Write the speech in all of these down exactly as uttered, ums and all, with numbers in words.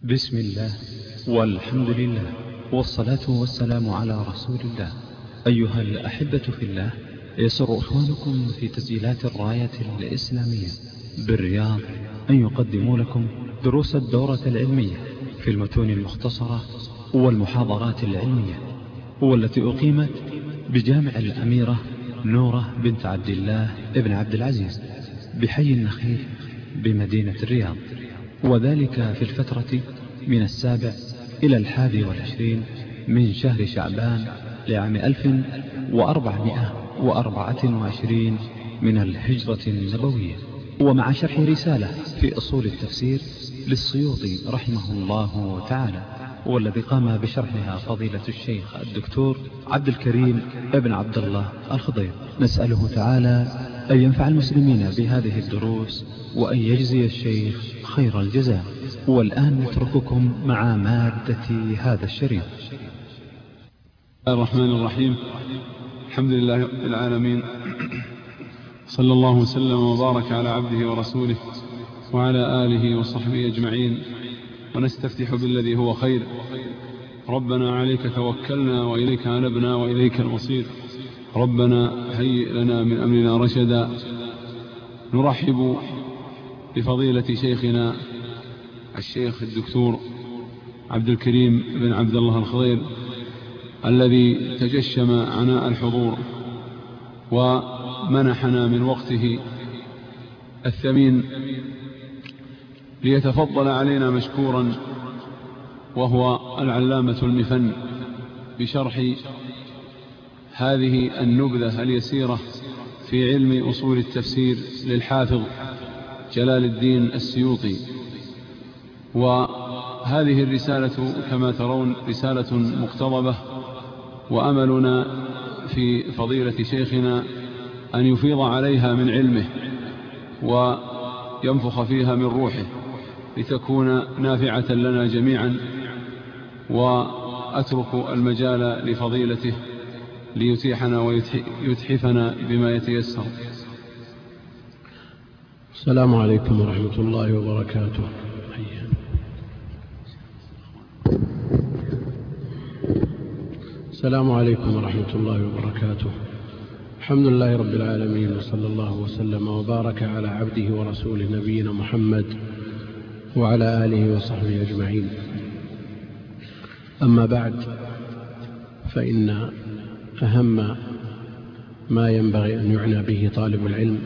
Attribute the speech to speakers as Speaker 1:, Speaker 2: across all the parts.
Speaker 1: بسم الله والحمد لله والصلاة والسلام على رسول الله. أيها الأحبة في الله، يسر إخوانكم في تسجيلات الراية الإسلامية بالرياض أن يقدموا لكم دروس الدورة العلمية في المتون المختصرة والمحاضرات العلمية، والتي أقيمت بجامع الأميرة نورة بنت عبد الله ابن عبد العزيز بحي النخيل بمدينة الرياض، وذلك في الفترة من السابع إلى الحادي والعشرين من شهر شعبان لعام ألف وأربعمائة وأربعة وعشرين من الهجرة النبوية، ومع شرح رسالة في أصول التفسير للسيوطي رحمه الله تعالى، والذي قام بشرحها فضيلة الشيخ الدكتور عبد الكريم ابن عبد الله الخضير. نسأله تعالى أن ينفع المسلمين بهذه الدروس وأن يجزي الشيخ خير الجزاء. والآن نترككم مع مادة هذا الشريط.
Speaker 2: الرحمن الرحيم. الحمد لله رب العالمين، صلى الله وسلم وبارك على عبده ورسوله وعلى آله وصحبه أجمعين، ونستفتح بالذي هو خير. ربنا عليك توكلنا وإليك أنبنا وإليك المصير. ربنا هيئ لنا من أمرنا رشدا. نرحب بفضيلة شيخنا الشيخ الدكتور عبد الكريم بن عبد الله الخضير، الذي تجشم عناء الحضور ومنحنا من وقته الثمين ليتفضل علينا مشكورا، وهو العلامة المفن، بشرح هذه النبذة اليسيرة في علم أصول التفسير للحافظ جلال الدين السيوطي. وهذه الرسالة كما ترون رسالة مقتضبة، وأملنا في فضيلة شيخنا أن يفيض عليها من علمه وينفخ فيها من روحه لتكون نافعة لنا جميعا. وأترك المجال لفضيلته ليتيحنا ويتحفنا بما يتيسر.
Speaker 3: السلام عليكم ورحمة الله وبركاته. السلام عليكم ورحمة الله وبركاته. الحمد لله رب العالمين، وصلى الله وسلم وبارك على عبده ورسوله نبينا محمد وعلى آله وصحبه أجمعين. أما بعد، فإن أهم ما ينبغي أن يعنى به طالب العلم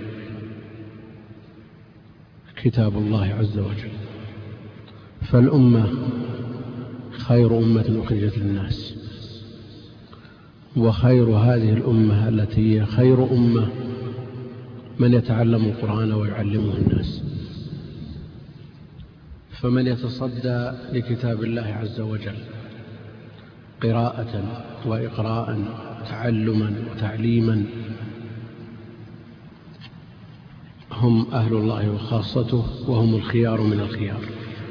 Speaker 3: كتاب الله عز وجل، فالأمة خير أمة أخرجت للناس، وخير هذه الأمة التي هي خير أمة من يتعلم القرآن ويعلمه الناس. فمن يتصدى لكتاب الله عز وجل قراءة وإقراء، تعلما وتعليما، هم أهل الله وخاصته، وهم الخيار من الخيار.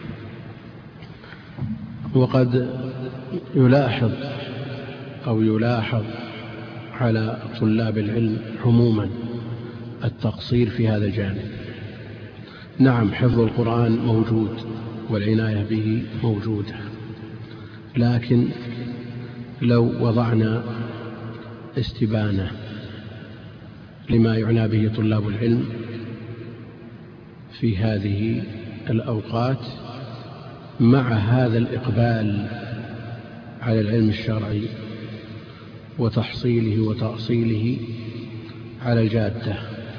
Speaker 3: وقد يلاحظ أو يلاحظ على طلاب العلم عموما التقصير في هذا الجانب. نعم، حفظ القرآن موجود والعناية به موجودة، لكن لو وضعنا استبانة لما يعنى به طلاب العلم في هذه الأوقات مع هذا الإقبال على العلم الشرعي وتحصيله وتأصيله على الجادة،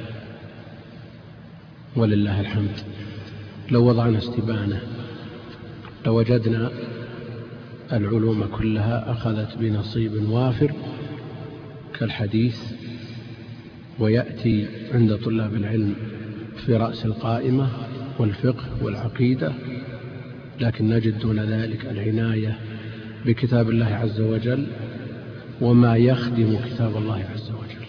Speaker 3: ولله الحمد، لو وضعنا استبانة لوجدنا العلوم كلها أخذت بنصيب وافر كالحديث، ويأتي عند طلاب العلم في رأس القائمة والفقه والعقيدة، لكن نجد دون ذلك العناية بكتاب الله عز وجل وما يخدم كتاب الله عز وجل.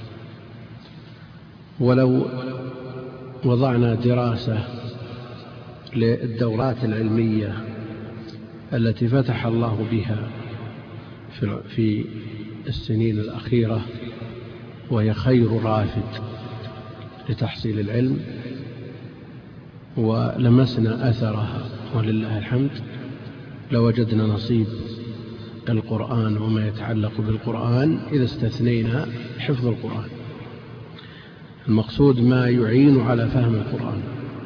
Speaker 3: ولو وضعنا دراسة للدورات العلمية التي فتح الله بها في السنين الأخيرة، وهي خير رافد لتحصيل العلم، ولمسنا أثرها ولله الحمد، لوجدنا نصيب القرآن وما يتعلق بالقرآن إذا استثنينا حفظ القرآن. المقصود ما يعين على فهم القرآن.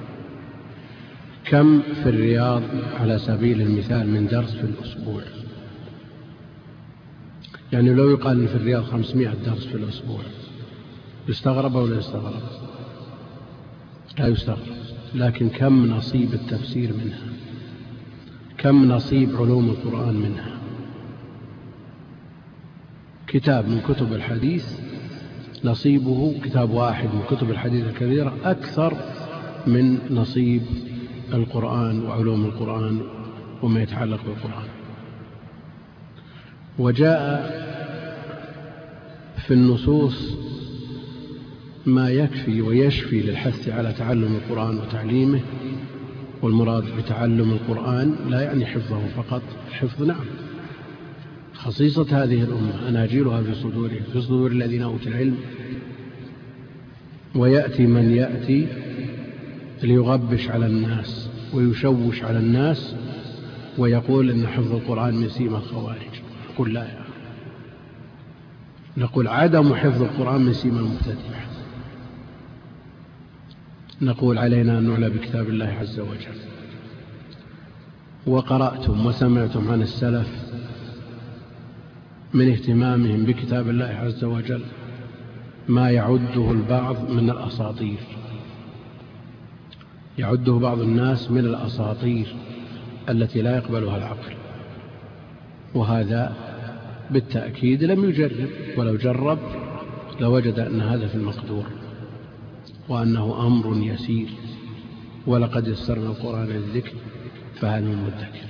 Speaker 3: كم في الرياض على سبيل المثال من درس في الأسبوع؟ يعني لو يقال في الرياض خمسمائة درس في الأسبوع يستغرب أو لا يستغرب؟ لا يستغرب. لكن كم نصيب التفسير منها؟ كم نصيب علوم القرآن منها؟ كتاب من كتب الحديث نصيبه، كتاب واحد من كتب الحديث الكبيرة، أكثر من نصيب القرآن وعلوم القرآن وما يتعلق بالقرآن. وجاء في النصوص ما يكفي ويشفي للحث على تعلم القرآن وتعليمه. والمراد بتعلم القرآن لا يعني حفظه فقط، الحفظ نعم خصيصة هذه الأمة، أناجيلها في صدورهم، في صدور الذين أوتوا العلم. ويأتي من يأتي ليغبش على الناس ويشوش على الناس ويقول إن حفظ القرآن من سيما الخوارج. نقول لا يا نقول عدم حفظ القرآن من سيما المبتدعة. نقول علينا أن نعلى بكتاب الله عز وجل. وقرأتم وسمعتم عن السلف من اهتمامهم بكتاب الله عز وجل ما يعده البعض من الأساطير، يعده بعض الناس من الأساطير التي لا يقبلها العقل. وهذا بالتأكيد لم يجرب، ولو جرب لوجد أن هذا في المقدور وأنه أمر يسير. ولقد يسرنا القرآن للذكر فهل من مدكر.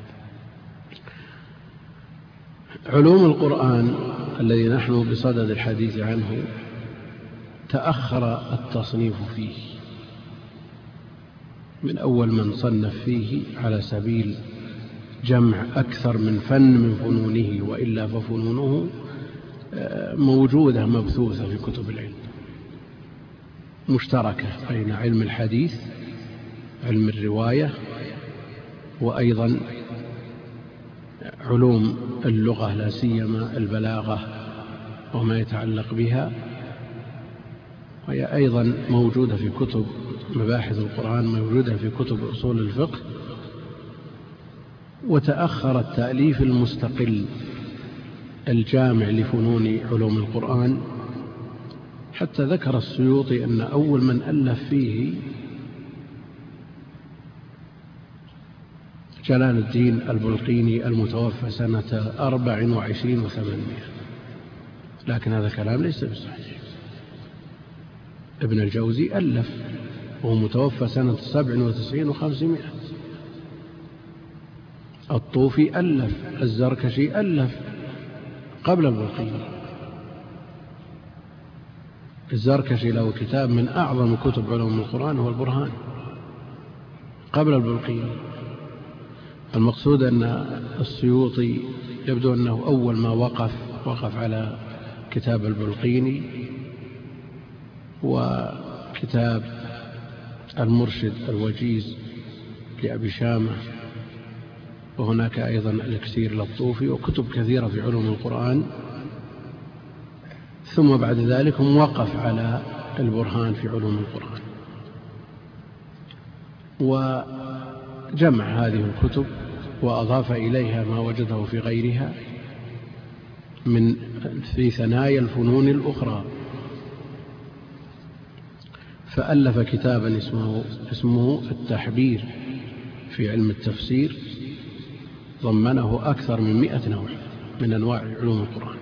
Speaker 3: علوم القرآن الذي نحن بصدد الحديث عنه تأخر التصنيف فيه من أول من صنف فيه على سبيل جمع أكثر من فن من فنونه، وإلا ففنونه موجودة مبثوثة في كتب العلم مشتركة بين علم الحديث، علم الرواية، وأيضا علوم اللغة لا سيما البلاغة وما يتعلق بها، وهي أيضا موجودة في كتب مباحث القرآن، موجودة في كتب أصول الفقه. وتأخر التأليف المستقل الجامع لفنون علوم القرآن، حتى ذكر السيوطي أن أول من ألف فيه جلال الدين البلقيني المتوفى سنة أربع وعشرين وثمانمائة. لكن هذا كلام ليس بصحيح. ابن الجوزي ألف وهو متوفى سنة سبع وتسعين وخمسمائة. الطوفي ألف، الزركشي ألف قبل البلقيني. الزركشي له كتاب من أعظم كتب علوم القرآن هو البرهان قبل البلقيني. المقصود أن السيوطي يبدو أنه أول ما وقف وقف على كتاب البلقيني وكتاب المرشد الوجيز لأبي شامة، وهناك أيضا الإكسير للطوفي وكتب كثيرة في علوم القرآن. ثم بعد ذلك وقف على البرهان في علوم القرآن، وجمع هذه الكتب وأضاف إليها ما وجده في غيرها من في ثنايا الفنون الأخرى. فألف كتابا اسمه, اسمه التحبير في علم التفسير، ضمنه أكثر من مئة نوع من أنواع علوم القرآن.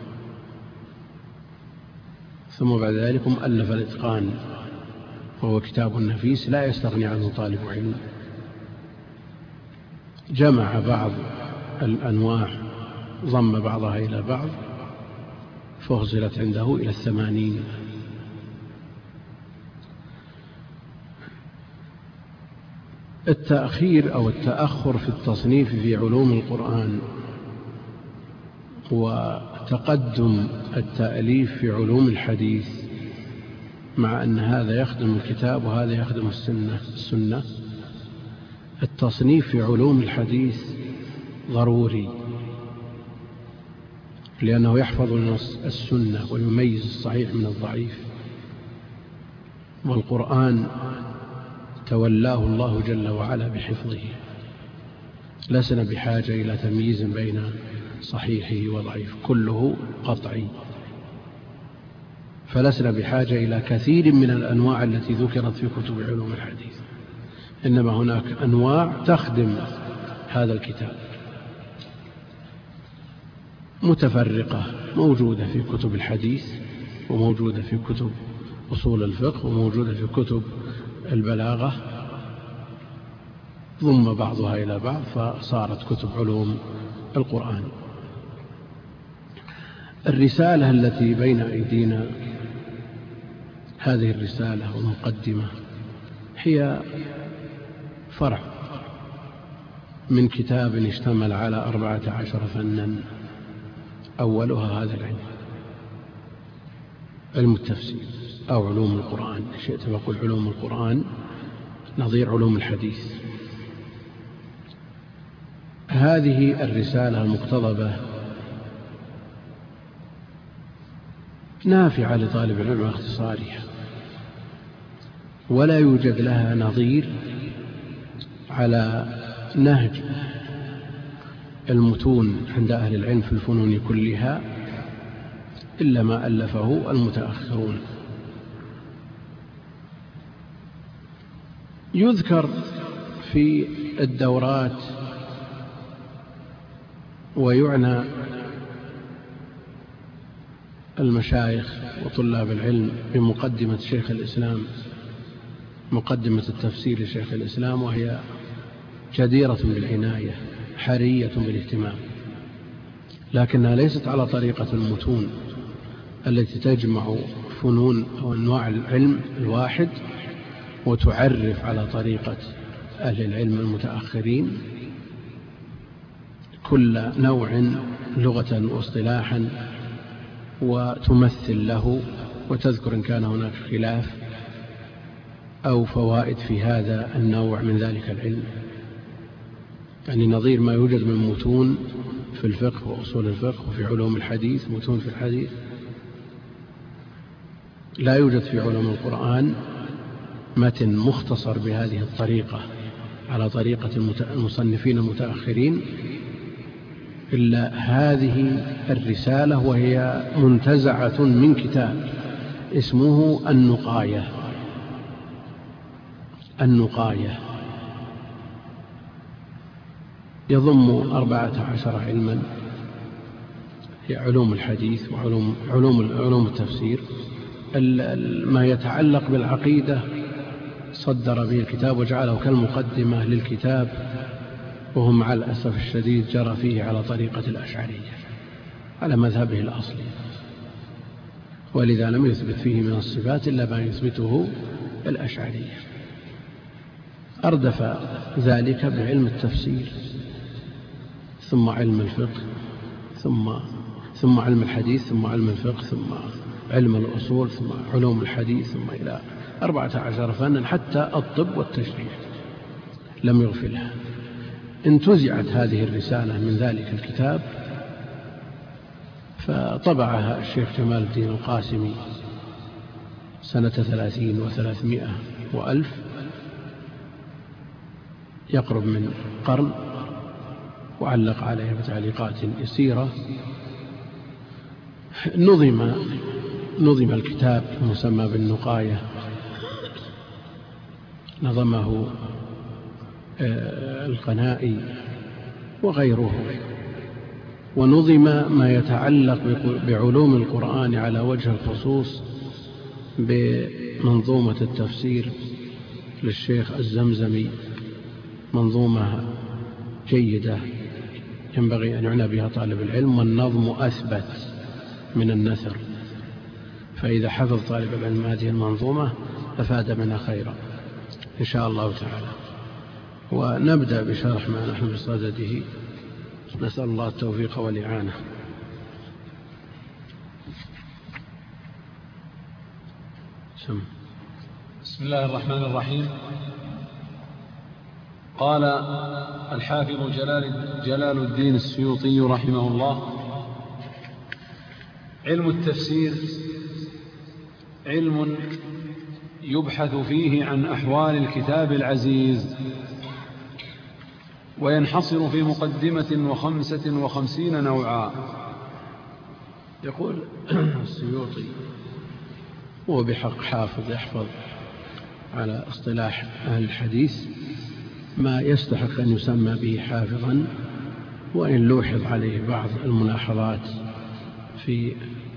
Speaker 3: ثم بعد ذلك ألف الإتقان، وهو كتاب نفيس لا يستغني عنه طالب علم. جمع بعض الأنواع، ضم بعضها إلى بعض، فأخزلت عنده إلى الثمانين. التأخير أو التأخر في التصنيف في علوم القرآن وتقدم التأليف في علوم الحديث، مع أن هذا يخدم الكتاب وهذا يخدم السنة. السنة التصنيف في علوم الحديث ضروري، لأنه يحفظ السنة ويميز الصحيح من الضعيف، والقرآن تولاه الله جل وعلا بحفظه، لسنا بحاجة إلى تمييز بين صحيحه وضعيف، كله قطعي، فلسنا بحاجة إلى كثير من الأنواع التي ذكرت في كتب علوم الحديث، إنما هناك أنواع تخدم هذا الكتاب متفرقة، موجودة في كتب الحديث، وموجودة في كتب أصول الفقه، وموجودة في كتب البلاغة، ضم بعضها إلى بعض فصارت كتب علوم القرآن. الرسالة التي بين أيدينا، هذه الرسالة ومقدمة، هي فرع من كتاب اشتمل على أربعة عشر فنا، أولها هذا العلم، علم التفسير أو علوم القرآن، شئت فقل علوم القرآن نظير علوم الحديث. هذه الرسالة المقتضبة نافعة لطالب العلم واختصارها، ولا يوجد لها نظير على نهج المتون عند أهل العلم في الفنون كلها إلا ما ألفه المتأخرون. يذكر في الدورات ويعنى المشايخ وطلاب العلم بمقدمة شيخ الإسلام، مقدمة التفسير لشيخ الإسلام، وهي جديرة بالعناية حرية بالاهتمام، لكنها ليست على طريقة المتون التي تجمع فنون أو أنواع العلم الواحد وتعرف على طريقة أهل العلم المتأخرين كل نوع لغة واصطلاحا، وتمثل له وتذكر إن كان هناك خلاف أو فوائد في هذا النوع من ذلك العلم، يعني نظير ما يوجد من متون في الفقه وأصول الفقه وفي علوم الحديث، متون في الحديث، لا يوجد في علوم القرآن متن مختصر بهذه الطريقة على طريقة المصنفين المتأخرين إلا هذه الرسالة، وهي منتزعة من كتاب اسمه النقاية. النقاية يضم أربعة عشر علما، هي علوم الحديث وعلوم علوم علوم التفسير. ما يتعلق بالعقيدة صدر به الكتاب وجعله كالمقدمة للكتاب، وهو مع الأسف الشديد جرى فيه على طريقة الأشعرية على مذهبه الأصلي، ولذا لم يثبت فيه من الصفات إلا ما يثبته الأشعرية. أردف ذلك بعلم التفسير، ثم علم الفقه، ثم ثم علم الحديث، ثم علم الفقه، ثم علم الأصول، ثم علوم الحديث، ثم إلى أربعة عشر فنا حتى الطب والتشريع لم يغفلها. انتزعت هذه الرسالة من ذلك الكتاب فطبعها الشيخ جمال الدين القاسمي سنة ثلاثين وثلاثمائة وألف، يقرب من قرن، وعلق عليها بتعليقات يسيرة. نظم نظم الكتاب المسمى بالنقاية، نظمه القنائي وغيره، ونظم ما يتعلق بعلوم القرآن على وجه الخصوص بمنظومة التفسير للشيخ الزمزمي، منظومة جيدة ينبغي أن يعنى بها طالب العلم، والنظم أثبت من النثر، فإذا حفظ طالب العلم هذه المنظومة أفاد منها خيرا إن شاء الله تعالى. ونبدأ بشرح ما نحن بصدده، نسأل الله التوفيق والإعانة.
Speaker 2: بسم الله الرحمن الرحيم. قال الحافظ جلال, جلال الدين السيوطي رحمه الله: علم التفسير علم يبحث فيه عن أحوال الكتاب العزيز، وينحصر في مقدمة وخمسة وخمسين نوعا.
Speaker 3: يقول السيوطي: هو بحق حافظ يحفظ على اصطلاح أهل الحديث ما يستحق أن يسمى به حافظا، وإن لوحظ عليه بعض الملاحظات في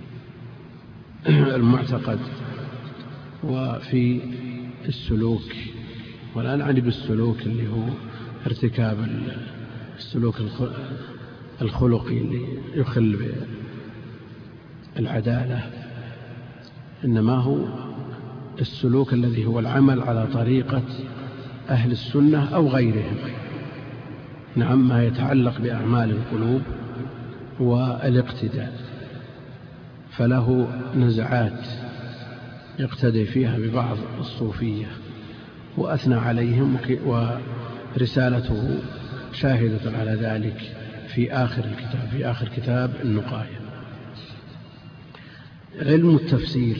Speaker 3: المعتقد وفي السلوك. ولا نعني بالسلوك اللي هو ارتكاب السلوك الخلقي اللي يخل بالعدالة، إنما هو السلوك الذي هو العمل على طريقة أهل السنة أو غيرهم. نعم، ما يتعلق بأعمال القلوب والاقتداء، فله نزعات يقتدي فيها ببعض الصوفية وأثنى عليهم، ورسالته شاهدة على ذلك في آخر الكتاب في آخر كتاب النقاية. علم التفسير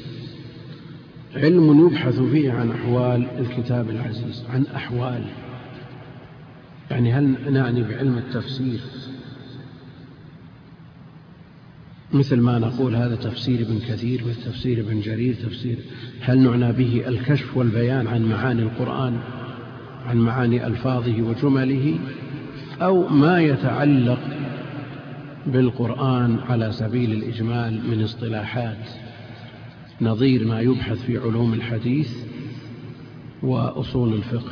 Speaker 3: علم يبحث فيه عن أحوال الكتاب العزيز. عن أحوال، يعني هل نعني بعلم التفسير مثل ما نقول هذا تفسير ابن كثير وتفسير ابن جرير تفسير؟ هل نعنى به الكشف والبيان عن معاني القرآن، عن معاني ألفاظه وجمله، أو ما يتعلق بالقرآن على سبيل الإجمال من اصطلاحات نظير ما يبحث في علوم الحديث وأصول الفقه؟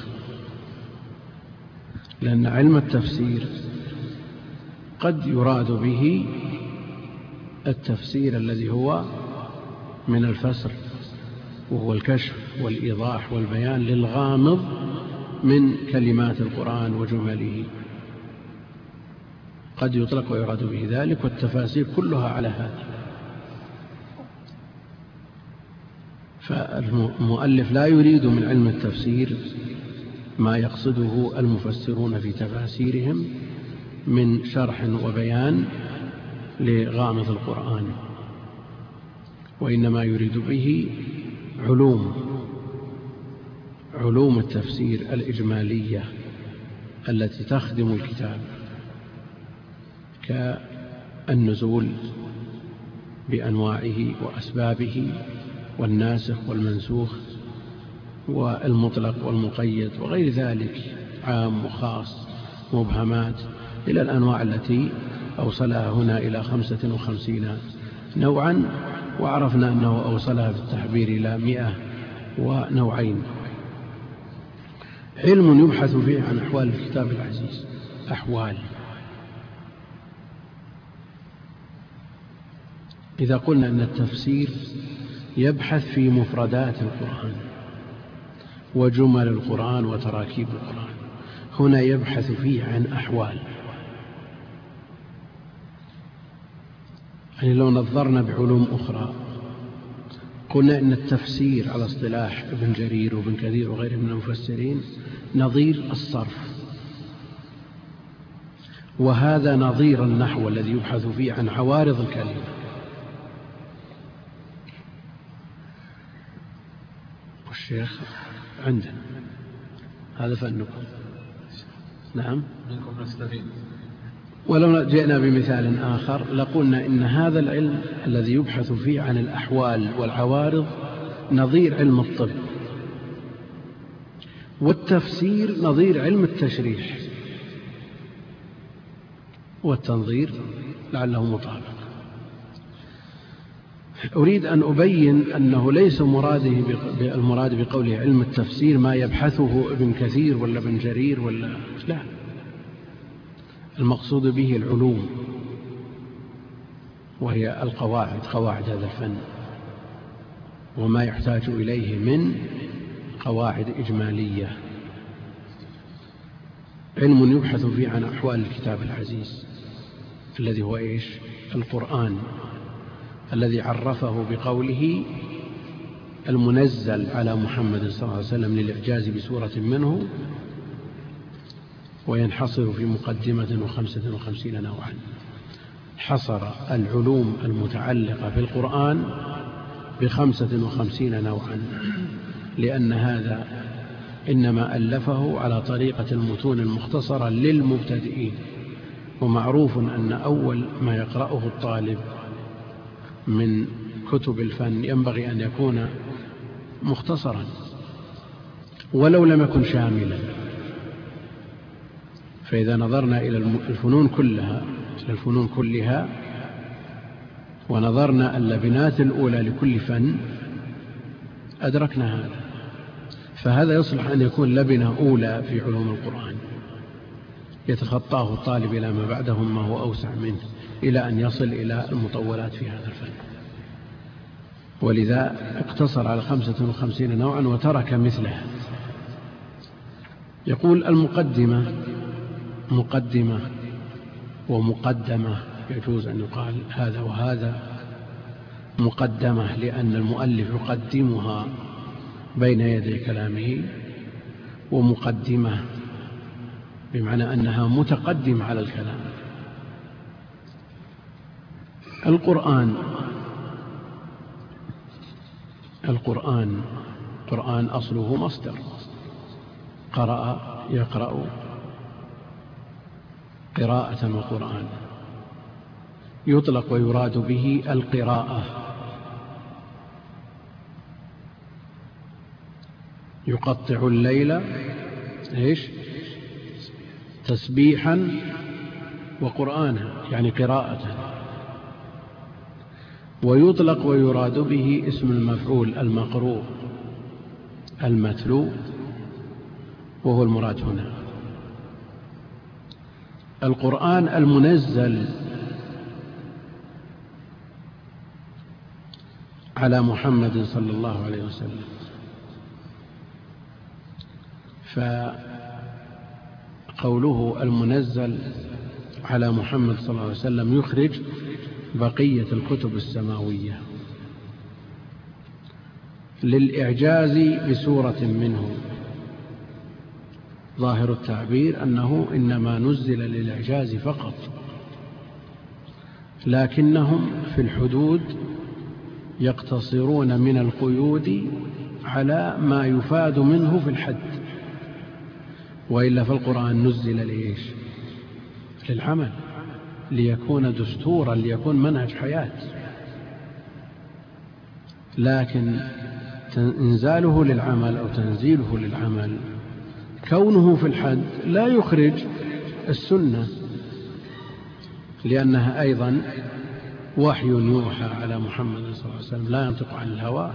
Speaker 3: لأن علم التفسير قد يراد به التفسير الذي هو من الفسر، وهو الكشف والإيضاح والبيان للغامض من كلمات القرآن وجمله، قد يطلق ويراد به ذلك، والتفاسير كلها على هذا. فالمؤلف لا يريد من علم التفسير ما يقصده المفسرون في تفاسيرهم من شرح وبيان لغامض القرآن، وإنما يريد به علوم علوم التفسير الإجمالية التي تخدم الكتاب، كالنزول بأنواعه وأسبابه، والناسخ والمنسوخ، والمطلق والمقيد، وغير ذلك، عام وخاص، مبهمات، إلى الأنواع التي أوصلها هنا إلى خمسة وخمسين نوعا، وعرفنا أنه أوصلها في التحبير إلى مئة ونوعين. علم يبحث فيه عن أحوال الكتاب العزيز. أحوال، إذا قلنا أن التفسير يبحث في مفردات القرآن وجمل القرآن وتراكيب القرآن، هنا يبحث فيه عن أحوال. يعني لو نظرنا بعلوم أخرى قلنا إن التفسير على اصطلاح ابن جرير وابن كثير وغيرهم من المفسرين نظير الصرف، وهذا نظير النحو الذي يبحث فيه عن عوارض الكلمة. والشيخ عندنا هذا فنكم. نعم،
Speaker 2: منكم نستفيد.
Speaker 3: ولو جئنا بمثال آخر لقلنا إن هذا العلم الذي يبحث فيه عن الأحوال والعوارض نظير علم الطب، والتفسير نظير علم التشريح والتنظير، لعله مطابق. أريد أن أبين أنه ليس مراده المراد بقوله علم التفسير ما يبحثه ابن كثير ولا ابن جرير ولا لا، المقصود به العلوم، وهي القواعد، قواعد هذا الفن، وما يحتاج إليه من قواعد إجمالية. علم يبحث فيه عن أحوال الكتاب العزيز الذي هو إيش؟ القرآن، الذي عرفه بقوله المنزل على محمد صلى الله عليه وسلم للإعجاز بسورة منه، وينحصر في مقدمة وخمسة وخمسين نوعا. حصر العلوم المتعلقة في القرآن بخمسة وخمسين نوعا، لأن هذا إنما ألفه على طريقة المتون المختصرة للمبتدئين، ومعروف أن أول ما يقرأه الطالب من كتب الفن ينبغي أن يكون مختصرا ولو لم يكن شاملا. فإذا نظرنا إلى الفنون كلها الفنون كلها ونظرنا اللبنات الأولى لكل فن أدركنا هذا. فهذا يصلح أن يكون لبنة أولى في علوم القرآن يتخطاه الطالب إلى ما بعده ما هو أوسع منه، إلى أن يصل إلى المطولات في هذا الفن. ولذا اقتصر على خمسة وخمسين نوعا وترك مثلها. يقول المقدمة مقدمة ومقدمة، يجوز أن يقال هذا وهذا. مقدمة لأن المؤلف يقدمها بين يدي كلامه، ومقدمة بمعنى أنها متقدمة على الكلام. القرآن القرآن قرآن أصله مصدر، قرأ يقرأ قراءة وقرآن، يطلق ويراد به القراءة. يقطع الليل إيش تسبيحا وقرآنا، يعني قراءة. ويطلق ويراد به اسم المفعول المقروء المتلو، وهو المراد هنا. القرآن المنزل على محمد صلى الله عليه وسلم، فقوله المنزل على محمد صلى الله عليه وسلم يخرج بقية الكتب السماوية للإعجاز بسورة منه. ظاهر التعبير أنه إنما نزل للإعجاز فقط، لكنهم في الحدود يقتصرون من القيود على ما يفاد منه في الحد، وإلا فالقرآن نزل لإيش؟ للعمل، ليكون دستورا، ليكون منهج حياة. لكن إنزاله للعمل أو تنزيله للعمل كونه في الحد لا يخرج السنة، لأنها أيضا وحي يوحى على محمد صلى الله عليه وسلم، لا ينطق عن الهوى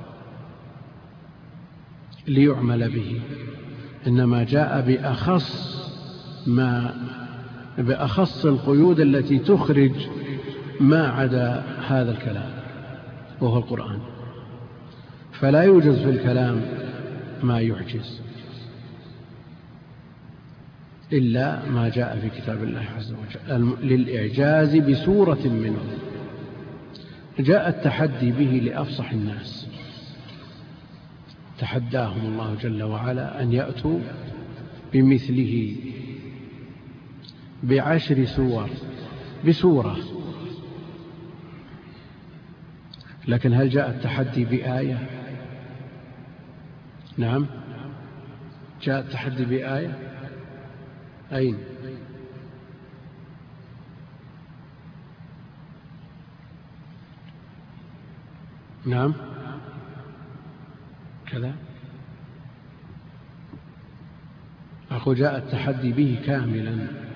Speaker 3: ليعمل به، إنما جاء بأخص ما بأخص القيود التي تخرج ما عدا هذا الكلام، وهو القرآن. فلا يوجد في الكلام ما يعجز إلا ما جاء في كتاب الله عز وجل للإعجاز بسورة منه. جاء التحدي به لأفصح الناس، تحداهم الله جل وعلا أن يأتوا بمثله بعشر سور بسورة. لكن هل جاء التحدي بآية؟ نعم، جاء التحدي بآية. أين؟ نعم كذا أقول جاء التحدي به كاملا،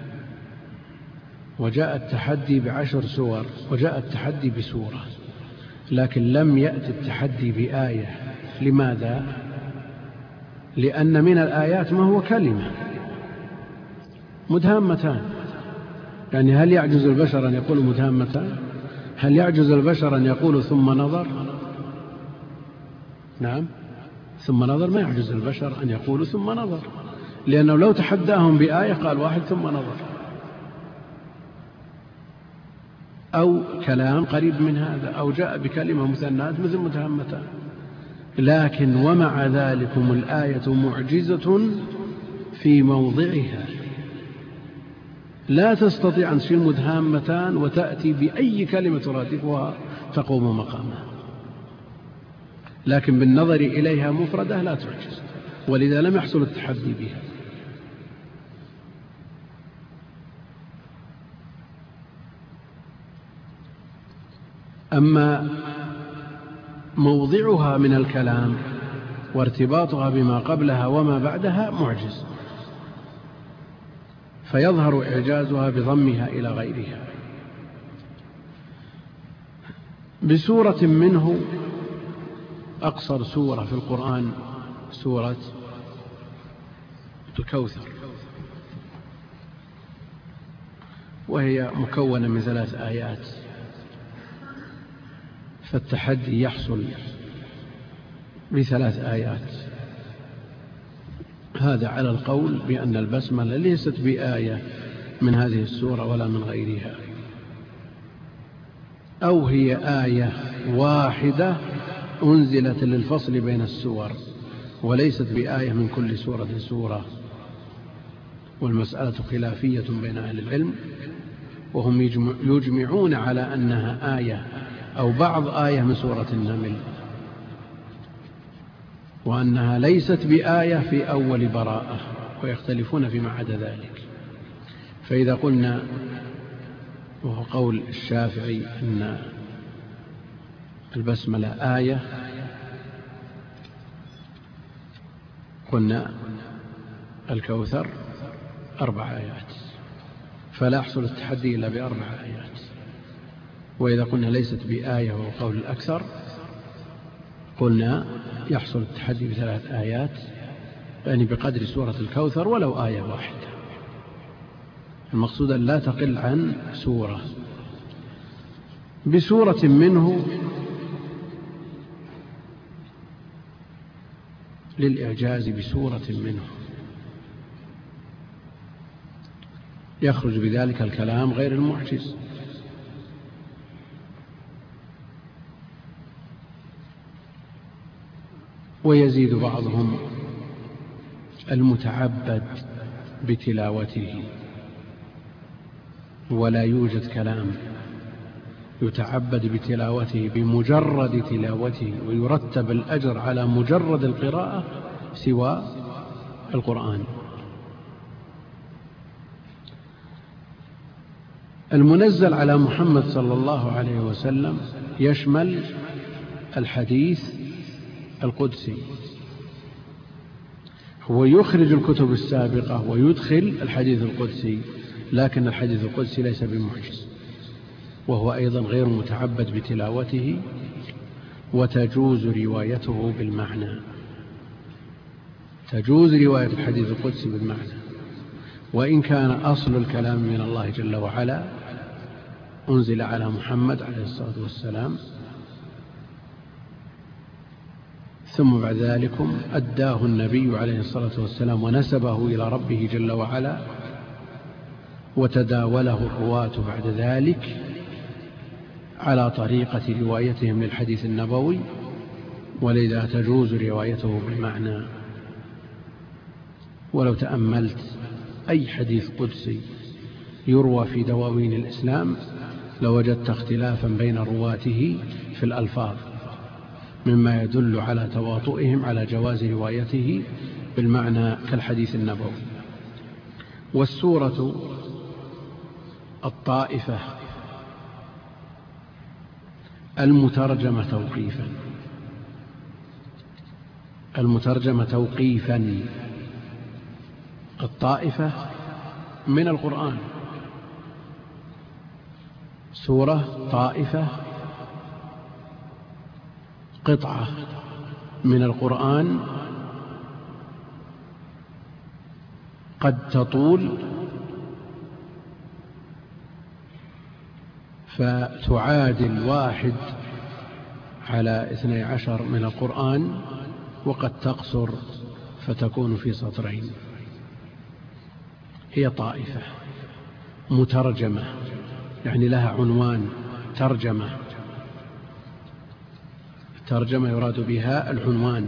Speaker 3: وجاء التحدي بعشر سور، وجاء التحدي بسورة، لكن لم يأتي التحدي بآية. لماذا؟ لأن من الآيات ما هو كلمة مدهامتان. يعني هل يعجز البشر أن يقول مدهامتان؟ هل يعجز البشر أن يقول ثم نظر؟ نعم، ثم نظر ما يعجز البشر أن يقول ثم نظر، لأنه لو تحداهم بآية قال واحد ثم نظر، أو كلام قريب من هذا، أو جاء بكلمة مثنات مثل متهمتان. لكن ومع ذلك الآية معجزة في موضعها، لا تستطيع أن تشيل مدهامتان وتأتي بأي كلمة ترادفها تقوم مقامها، لكن بالنظر إليها مفردة لا تعجز، ولذا لم يحصل التحدي بها. أما موضعها من الكلام وارتباطها بما قبلها وما بعدها معجز، فيظهر إعجازها بضمها إلى غيرها. بسورة منه، أقصر سورة في القرآن سورة الكوثر، وهي مكونة من ثلاث آيات، فالتحدي يحصل بثلاث آيات. هذا على القول بأن البسملة ليست بآية من هذه السورة ولا من غيرها، أو هي آية واحدة أنزلت للفصل بين السور، وليست بآية من كل سورة سورة. والمسألة خلافية بين أهل العلم، وهم يجمعون على أنها آية أو بعض آية من سورة النمل، وأنها ليست بآية في أول براءة، ويختلفون فيما عدا ذلك. فإذا قلنا، وهو قول الشافعي، أن البسملة آية، قلنا الكوثر أربع آيات، فلا يحصل التحدي إلا بأربع آيات. وإذا قلنا ليست بآية، وهو قول الأكثر، قلنا يحصل التحدي بثلاث آيات، يعني بقدر سورة الكوثر ولو آية واحدة. المقصود أن لا تقل عن سورة. بسورة منه للإعجاز، بسورة منه يخرج بذلك الكلام غير المعجز. ويزيد بعضهم المتعبد بتلاوته، ولا يوجد كلام يتعبد بتلاوته بمجرد تلاوته ويرتب الأجر على مجرد القراءة سوى القرآن. المنزل على محمد صلى الله عليه وسلم يشمل الحديث القدسي، هو يخرج الكتب السابقة ويدخل الحديث القدسي، لكن الحديث القدسي ليس بمعجز، وهو أيضا غير متعبد بتلاوته، وتجوز روايته بالمعنى، تجوز رواية الحديث القدسي بالمعنى، وإن كان أصل الكلام من الله جل وعلا أنزل على محمد عليه الصلاة والسلام، ثم بعد ذلك أداه النبي عليه الصلاة والسلام ونسبه إلى ربه جل وعلا، وتداوله الرواة بعد ذلك على طريقة روايتهم للحديث النبوي، ولذا تجوز روايته بالمعنى. ولو تأملت أي حديث قدسي يروى في دواوين الإسلام لوجدت اختلافا بين رواته في الألفاظ، مما يدل على تواطؤهم على جواز روايته بالمعنى كالحديث النبوي. والسورة الطائفة المترجمة توقيفا، المترجمة توقيفا، الطائفة من القرآن، سورة طائفة قطعة من القرآن قد تطول فتعادل واحد على اثني عشر من القرآن، وقد تقصر فتكون في سطرين. هي طائفة مترجمة، يعني لها عنوان ترجمة، ترجمة يراد بها العنوان.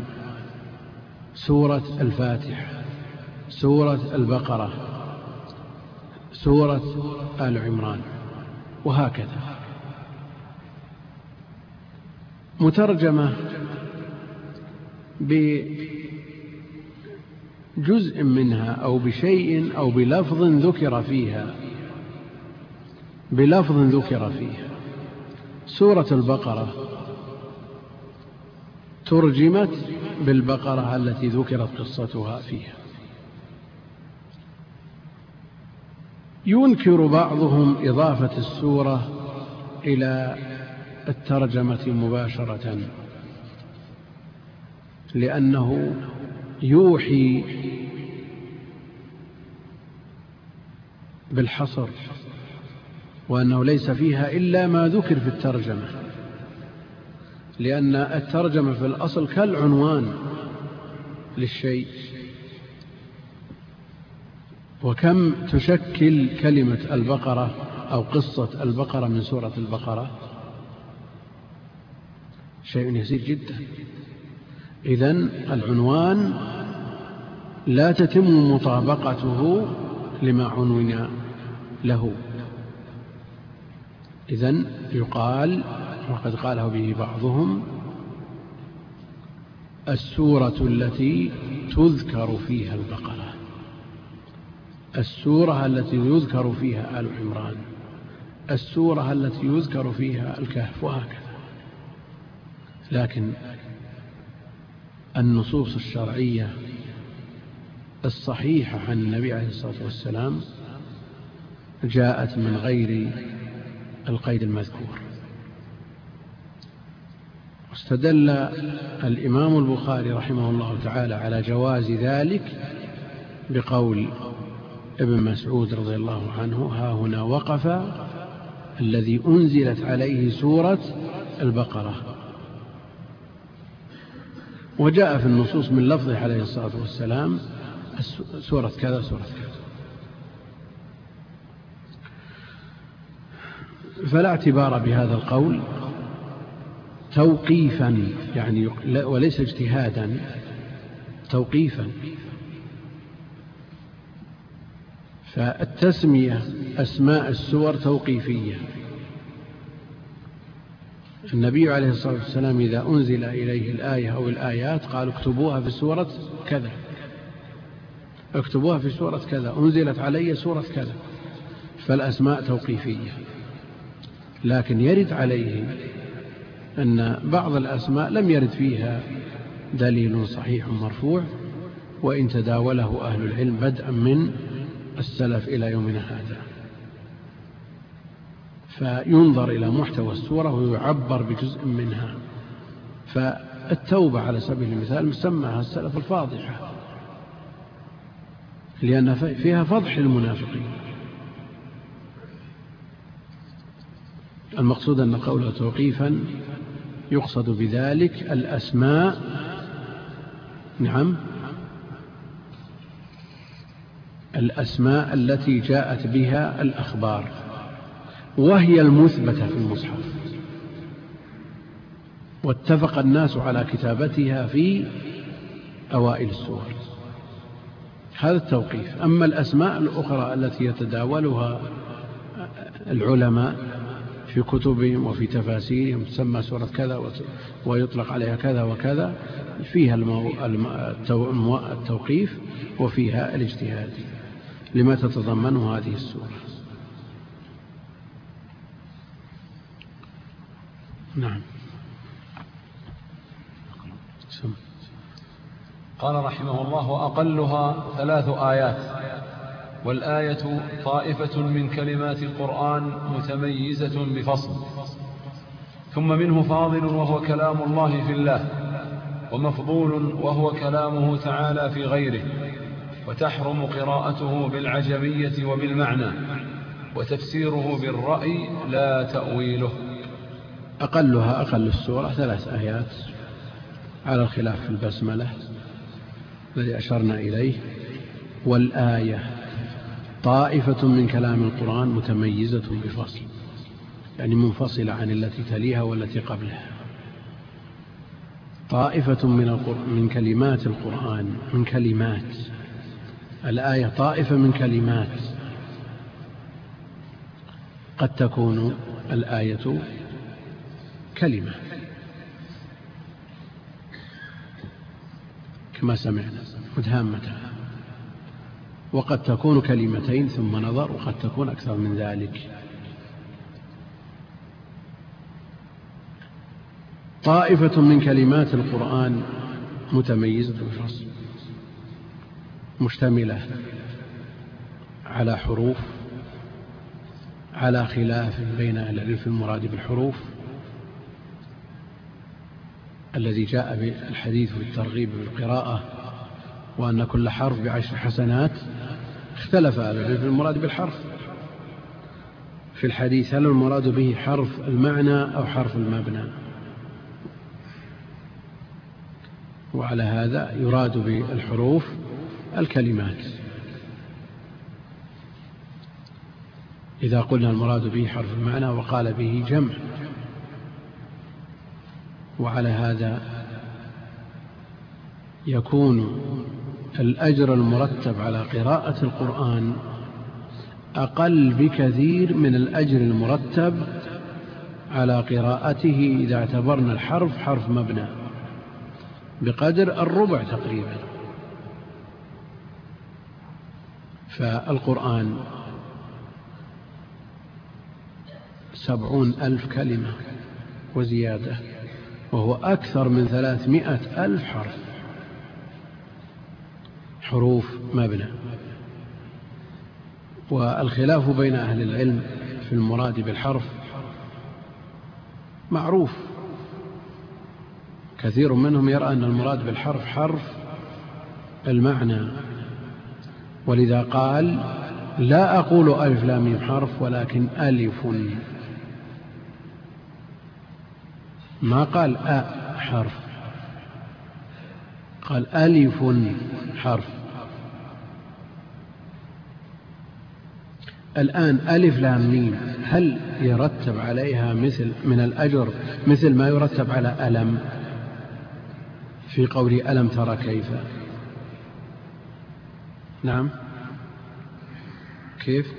Speaker 3: سورة الفاتحة، سورة البقرة، سورة آل عمران، وهكذا. مترجمة بجزء منها أو بشيء أو بلفظ ذكر فيها بلفظ ذكر فيها. سورة البقرة ترجمت بالبقرة التي ذكرت قصتها فيها. ينكر بعضهم إضافة السورة إلى الترجمة مباشرة، لأنه يوحي بالحصر، وأنه ليس فيها إلا ما ذكر في الترجمة، لأن الترجمة في الأصل كالعنوان للشيء. وكم تشكل كلمة البقرة أو قصة البقرة من سورة البقرة؟ شيء يسير جدا. إذن العنوان لا تتم مطابقته لما عنون له. إذن يقال، وقد قاله به بعضهم، السورة التي تذكر فيها البقرة، السورة التي يذكر فيها آل عمران، السورة التي يذكر فيها الكهف، وهكذا. لكن النصوص الشرعية الصحيحة عن النبي عليه الصلاة والسلام جاءت من غير القيد المذكور. واستدل الإمام البخاري رحمه الله تعالى على جواز ذلك بقول ابن مسعود رضي الله عنه: ها هنا وقف الذي أنزلت عليه سورة البقرة. وجاء في النصوص من لفظه عليه الصلاة والسلام سورة كذا سورة كذا. فلا اعتبار بهذا القول توقيفا، يعني وليس اجتهادا، توقيفا. فالتسمية أسماء السور توقيفية. النبي عليه الصلاة والسلام إذا أنزل إليه الآية أو الآيات قالوا اكتبوها في سورة كذا، اكتبوها في سورة كذا، أنزلت علي سورة كذا. فالأسماء توقيفية. لكن يرد عليه أن بعض الأسماء لم يرد فيها دليل صحيح مرفوع، وإن تداوله أهل العلم بدءا من السلف إلى يومنا هذا. فينظر إلى محتوى السورة ويعبر بجزء منها. فالتوبة على سبيل المثال سماها السلف الفاضحة، لأن فيها فضح للمنافقين. المقصود أن قوله توقيفا يقصد بذلك الأسماء، نعم، الأسماء التي جاءت بها الأخبار، وهي المثبتة في المصحف، واتفق الناس على كتابتها في أوائل السور. هذا التوقيف. أما الأسماء الأخرى التي يتداولها العلماء في كتبهم وفي تفاسيرهم تسمى سورة كذا ويطلق عليها كذا وكذا، فيها التوقيف وفيها الاجتهاد لما تتضمنه هذه السورة. نعم. سم.
Speaker 2: قال رحمه الله: وأقلها ثلاث آيات، والآية طائفة من كلمات القرآن متميزة بفصل، ثم منه فاضل وهو كلام الله في الله، ومفضول وهو كلامه تعالى في غيره، وتحرم قراءته بالعجمية وبالمعنى، وتفسيره بالرأي لا تأويله.
Speaker 3: أقلها أقل السورة ثلاث آيات على الخلاف في البسملة الذي أشرنا إليه. والآية طائفة من كلام القرآن متميزة بفصل، يعني منفصلة عن التي تليها والتي قبلها. طائفة من, من كلمات القرآن، من كلمات الآية طائفة من كلمات، قد تكون الآية كلمة كما سمعنا مدهامتها، وقد تكون كلمتين ثم نظر، وقد تكون أكثر من ذلك. طائفة من كلمات القرآن متميزة بالفصل، مشتملة على حروف، على خلاف بين أهل العلم في المراد بالحروف الذي جاء بالحديث في الترغيب بالقراءة وأن كل حرف بعشر حسنات. اختلف أهل العلم في المراد بالحرف في الحديث، هل المراد به حرف المعنى أو حرف المبنى؟ وعلى هذا يراد بالحروف الكلمات. إذا قلنا المراد به حرف المعنى وقال به جمع. وعلى هذا يكون الأجر المرتب على قراءة القرآن أقل بكثير من الأجر المرتب على قراءته إذا اعتبرنا الحرف حرف مبنى، بقدر الربع تقريبا. فالقرآن سبعون ألف كلمة وزيادة، وهو أكثر من ثلاثمائة ألف حرف حروف مبنى. والخلاف بين أهل العلم في المراد بالحرف معروف، كثير منهم يرى أن المراد بالحرف حرف المعنى، ولذا قال لا أقول ألف لام ميم حرف ولكن ألف، ما قال أ حرف، قال ألف حرف. الآن ألف لام ميم هل يرتب عليها مثل من الأجر مثل ما يرتب على ألم في قوله ألم ترى كيف؟ نعم، كيف؟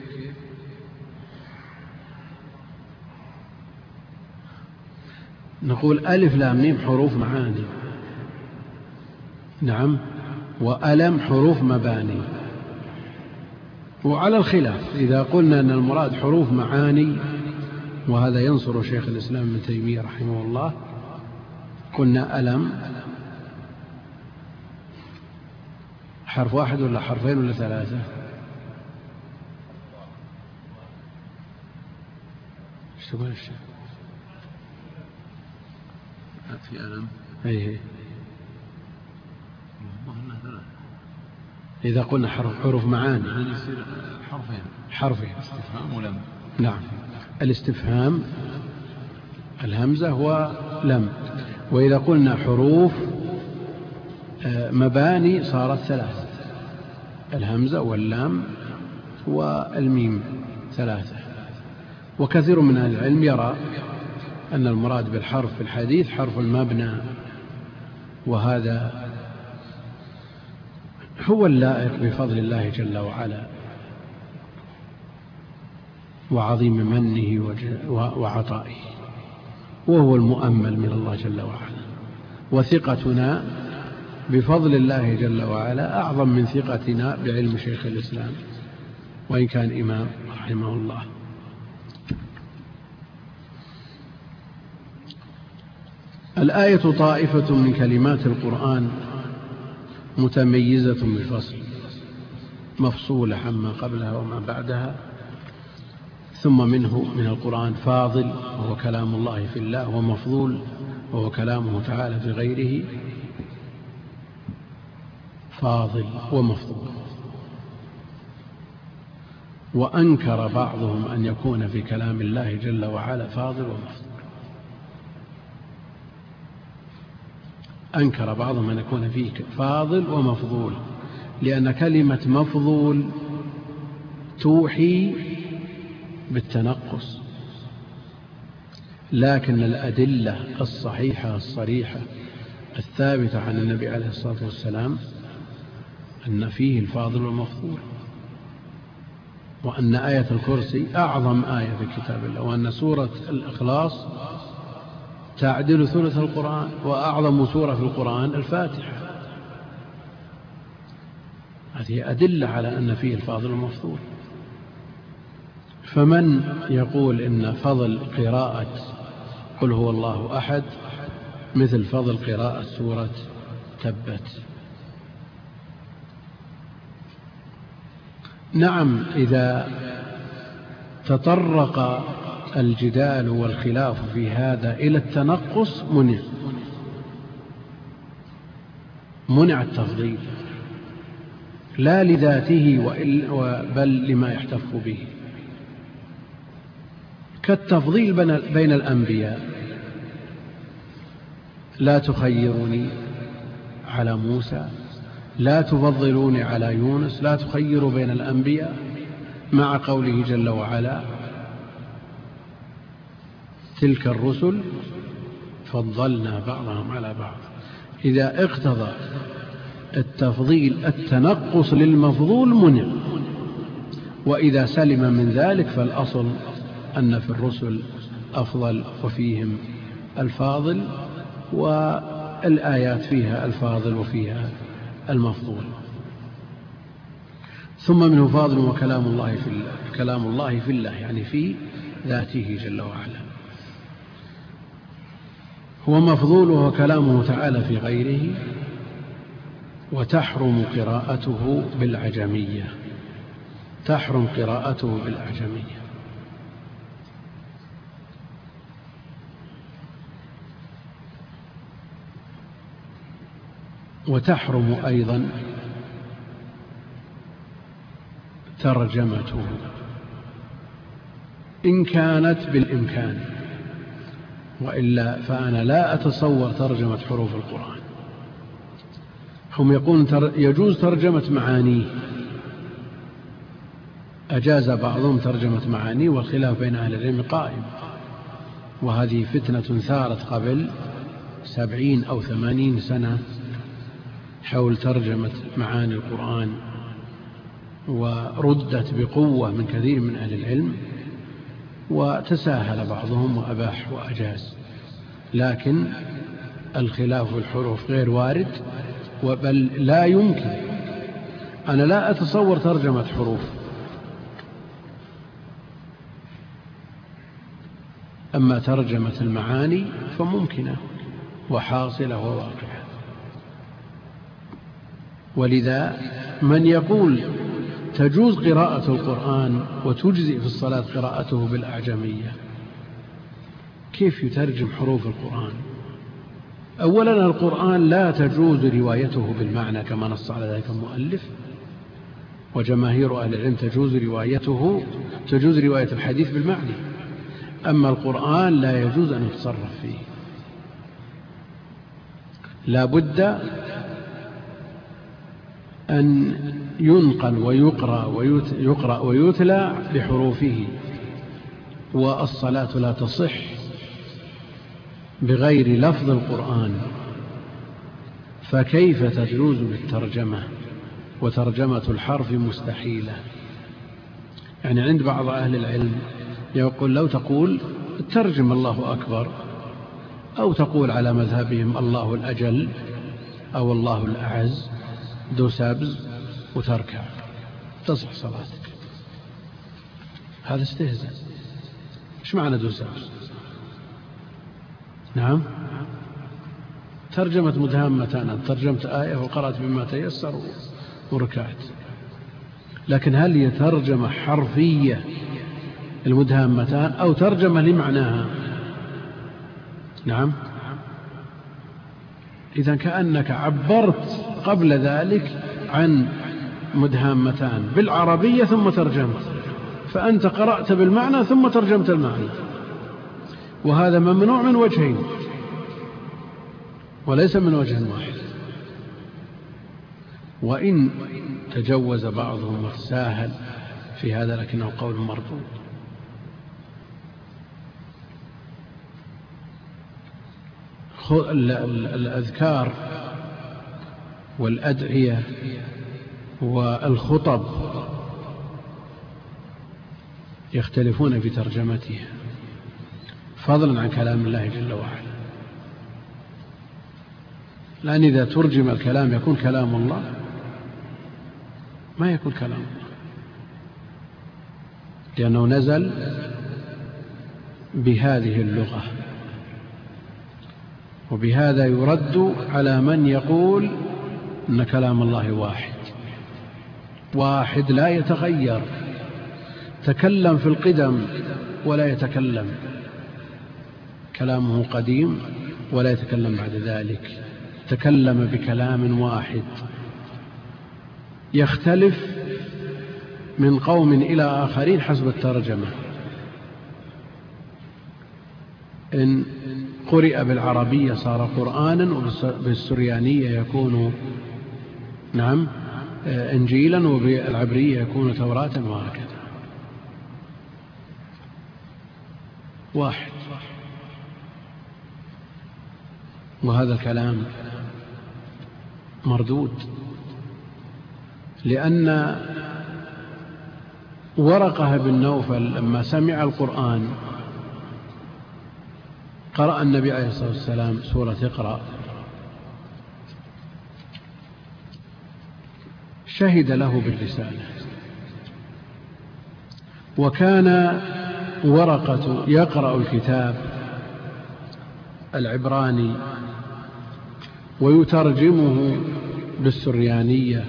Speaker 3: نقول ألف لام ميم حروف معاني، نعم، وألم حروف مباني. وعلى الخلاف إذا قلنا أن المراد حروف معاني، وهذا ينصر شيخ الإسلام ابن تيمية رحمه الله، قلنا ألم حرف واحد ولا حرفين ولا ثلاثة؟ ايش تقول الشيخ؟
Speaker 2: في ألم
Speaker 3: أيه. إذا قلنا حرف حروف معاني
Speaker 2: يصير حرفين
Speaker 3: حرفين
Speaker 2: استفهام ولم.
Speaker 3: نعم، الاستفهام الهمزة ولم. وإذا قلنا حروف مباني صارت ثلاثة، الهمزة واللام والميم ثلاثة. وكثير من أهل العلم يرى أن المراد بالحرف في الحديث حرف المبنى، وهذا هو اللائق بفضل الله جل وعلا وعظيم منه وعطائه، وهو المؤمل من الله جل وعلا. وثقتنا بفضل الله جل وعلا أعظم من ثقتنا بعلم شيخ الإسلام وإن كان إمام رحمه الله. الآية طائفة من كلمات القرآن متميزة بالفصل، مفصولة عما قبلها وما بعدها. ثم منه من القرآن فاضل وهو كلام الله في الله، ومفضول وهو كلامه تعالى في غيره. فاضل ومفضول. وأنكر بعضهم أن يكون في كلام الله جل وعلا فاضل ومفضول، أنكر بعضهم أن يكون فيه فاضل ومفضول، لأن كلمة مفضول توحي بالتنقص، لكن الأدلة الصحيحة الصريحة الثابتة عن النبي عليه الصلاة والسلام أن فيه الفاضل والمفضول. وأن آية الكرسي أعظم آية في كتاب الله، وأن سورة الإخلاص تعدل ثلث القرآن، وأعظم سورة في القرآن الفاتحة. هذه أدلة على أن فيه الفاضل المفضول. فمن يقول إن فضل قراءة قل هو الله أحد مثل فضل قراءة سورة تبت. نعم، إذا تطرق الجدال والخلاف في هذا إلى التنقص منع منع التفضيل، لا لذاته بل لما يحتف به، كالتفضيل بين الأنبياء. لا تخيروني على موسى، لا تفضلوني على يونس، لا تخيروا بين الأنبياء، مع قوله جل وعلا تلك الرسل فضلنا بعضهم على بعض. إذا اقتضى التفضيل التنقص للمفضول منع، وإذا سلم من ذلك فالأصل أن في الرسل أفضل وفيهم الفاضل، والآيات فيها الفاضل وفيها المفضول. ثم منه فاضل وكلام الله في الله، كلام الله في الله يعني في ذاته جل وعلا، هو مفضول وهو كلامه تعالى في غيره. وتحرم قراءته بالعجمية، تحرم قراءته بالعجمية. وتحرم أيضا ترجمته إن كانت بالإمكان، وإلا فأنا لا أتصور ترجمة حروف القرآن. هم يقولون يجوز ترجمة معانيه، أجاز بعضهم ترجمة معانيه، والخلاف بين أهل العلم قائم، وهذه فتنة ثارت قبل سبعين أو ثمانين سنة حول ترجمة معاني القرآن، وردت بقوة من كثير من أهل العلم، وتساهل بعضهم وأباح وأجاز. لكن الخلاف في الحروف غير وارد، بل لا يمكن. أنا لا أتصور ترجمة حروف، أما ترجمة المعاني فممكنة وحاصلة وواقعة. ولذا من يقول تجوز قراءة القرآن وتجزئ في الصلاة قراءته بالأعجمية، كيف يترجم حروف القرآن؟ أولا القرآن لا تجوز روايته بالمعنى كما نص على ذلك المؤلف، وجماهير أهل العلم تجوز روايته تجوز رواية الحديث بالمعنى. أما القرآن لا يجوز أن يتصرف فيه، لا بد أن ينقل ويقرأ ويقرأ ويتلى بحروفه، والصلاة لا تصح بغير لفظ القرآن، فكيف تجوز بالترجمة؟ وترجمة الحرف مستحيلة. يعني عند بعض أهل العلم يقول لو تقول ترجم الله أكبر، أو تقول على مذهبهم الله الأجل أو الله الأعز دو سابز وتركع تصح صلاتك. هذا استهزاء. ايش معنى دو سابز؟ نعم، ترجمة مدهامتان، ترجمت آية وقرأت بما تيسر وركعت. لكن هل هي ترجمة حرفية المدهامتان أو ترجمة لمعناها؟ نعم. إذا كأنك عبرت قبل ذلك عن مدهامتان بالعربية ثم ترجمت، فأنت قرأت بالمعنى ثم ترجمت المعنى، وهذا ممنوع من وجهين وليس من وجه واحد. وإن تجوز بعضهم وتساهل في هذا لكنه قول مردود. الأذكار والأدعية والخطب يختلفون في ترجمتها فضلا عن كلام الله جل وعلا. لأن إذا ترجم الكلام يكون كلام الله، ما يكون كلام الله، لأنه نزل بهذه اللغة. وبهذا يرد على من يقول أن كلام الله واحد واحد لا يتغير، تكلم في القدم ولا يتكلم، كلامه قديم ولا يتكلم بعد ذلك، تكلم بكلام واحد يختلف من قوم إلى آخرين حسب الترجمة. إن قرئ بالعربية صار قرآنا، وبالسريانية يكون نعم إنجيلا، وبالعبرية يكون توراة، وهكذا. واحد. وهذا الكلام مردود، لأن ورقة بن نوفل لما سمع القرآن قرأ النبي عليه الصلاة والسلام سورة اقرأ، شهد له بالرسالة. وكان ورقة يقرأ الكتاب العبراني ويترجمه بالسريانية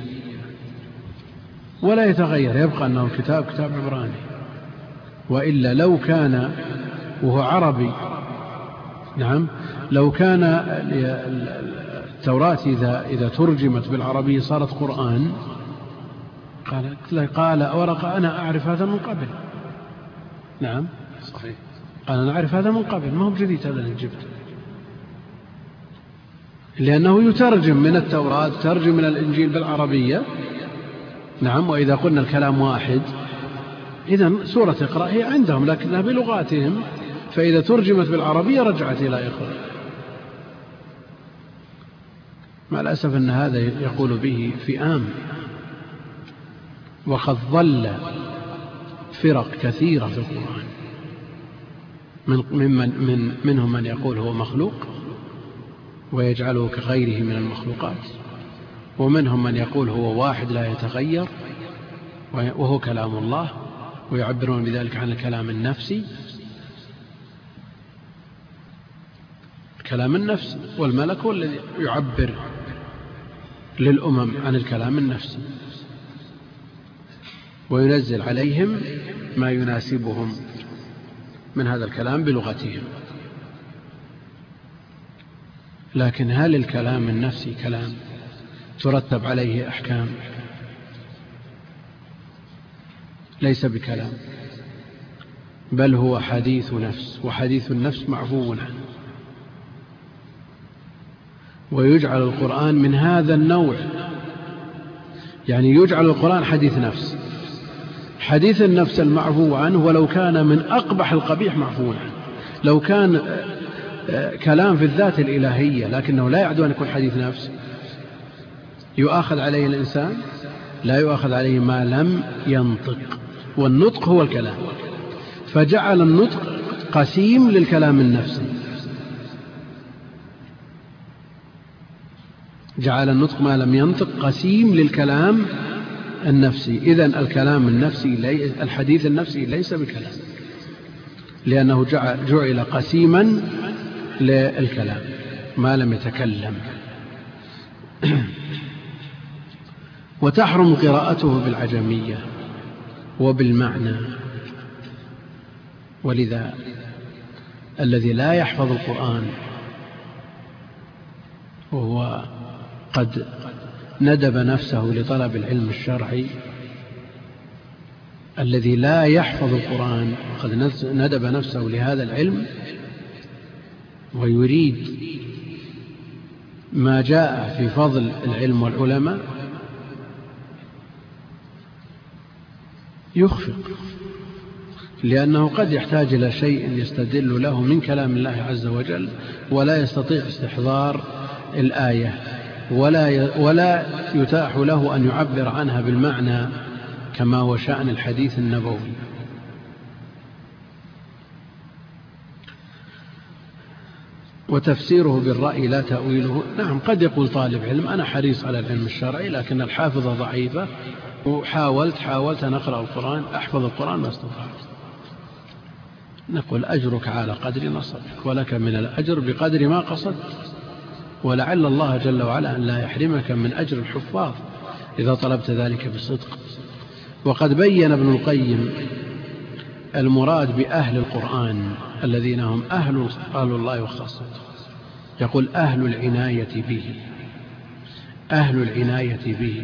Speaker 3: ولا يتغير، يبقى أنه الكتاب كتاب عبراني. وإلا لو كان وهو عربي، نعم، لو كان التوراة إذا, إذا ترجمت بالعربية صارت قرآن، قال, قال ورقة أنا أعرف هذا من قبل. نعم صحيح، قال أنا أعرف هذا من قبل، ما هو جديد هذا اللي جبته، لأنه يترجم من التوراة، ترجم من الإنجيل بالعربية. نعم. وإذا قلنا الكلام واحد، إذن سورة اقرأ هي عندهم لكنها بلغاتهم، فإذا ترجمت بالعربية رجعت إلى اقرأ. مع الأسف أن هذا يقول به فئام، وقد ضل فرق كثيرة في القرآن، من من من منهم من يقول هو مخلوق ويجعله كغيره من المخلوقات، ومنهم من يقول هو واحد لا يتغير وهو كلام الله، ويعبرون بذلك عن الكلام النفسي. الكلام النفسي، والملك هو الذي يعبر للأمم عن الكلام النفسي وينزل عليهم ما يناسبهم من هذا الكلام بلغتهم. لكن هل الكلام النفسي كلام ترتب عليه أحكام؟ ليس بكلام، بل هو حديث نفس، وحديث النفس معفو عنه. ويجعل القرآن من هذا النوع، يعني يجعل القرآن حديث نفس، حديث النفس المعفو عنه، ولو كان من أقبح القبيح معفو عنه. لو كان كلام في الذات الإلهية لكنه لا يعد أن يكون حديث نفس، يؤاخذ عليه الإنسان؟ لا يؤاخذ عليه ما لم ينطق، والنطق هو الكلام، فجعل النطق قسيم للكلام النفسي، جعل النطق ما لم ينطق قسيم للكلام النفسي. إذن الكلام النفسي لي... الحديث النفسي ليس بكلام، لأنه جعل قسيما للكلام ما لم يتكلم. وتحرم قراءته بالعجمية وبالمعنى. ولذا الذي لا يحفظ القرآن وهو قد ندب نفسه لطلب العلم الشرعي، الذي لا يحفظ القرآن قد ندب نفسه لهذا العلم ويريد ما جاء في فضل العلم والعلماء، يخفق، لأنه قد يحتاج إلى شيء يستدل له من كلام الله عز وجل ولا يستطيع استحضار الآية، ولا ولا يتاح له أن يعبر عنها بالمعنى كما هو شأن الحديث النبوي. وتفسيره بالرأي لا تأويله. نعم، قد يقول طالب علم أنا حريص على العلم الشرعي لكن الحافظة ضعيفة وحاولت حاولت أن أقرأ القرآن أحفظ القرآن ما استطعت. نقول أجرك على قدر نصبك ولك من الأجر بقدر ما قصدت، ولعل الله جل وعلا أن لا يحرمك من أجر الحفاظ إذا طلبت ذلك بصدق. وقد بين ابن القيم المراد بأهل القرآن الذين هم أهل, أهل الله وخاصته. يقول أهل العناية به، أهل العناية به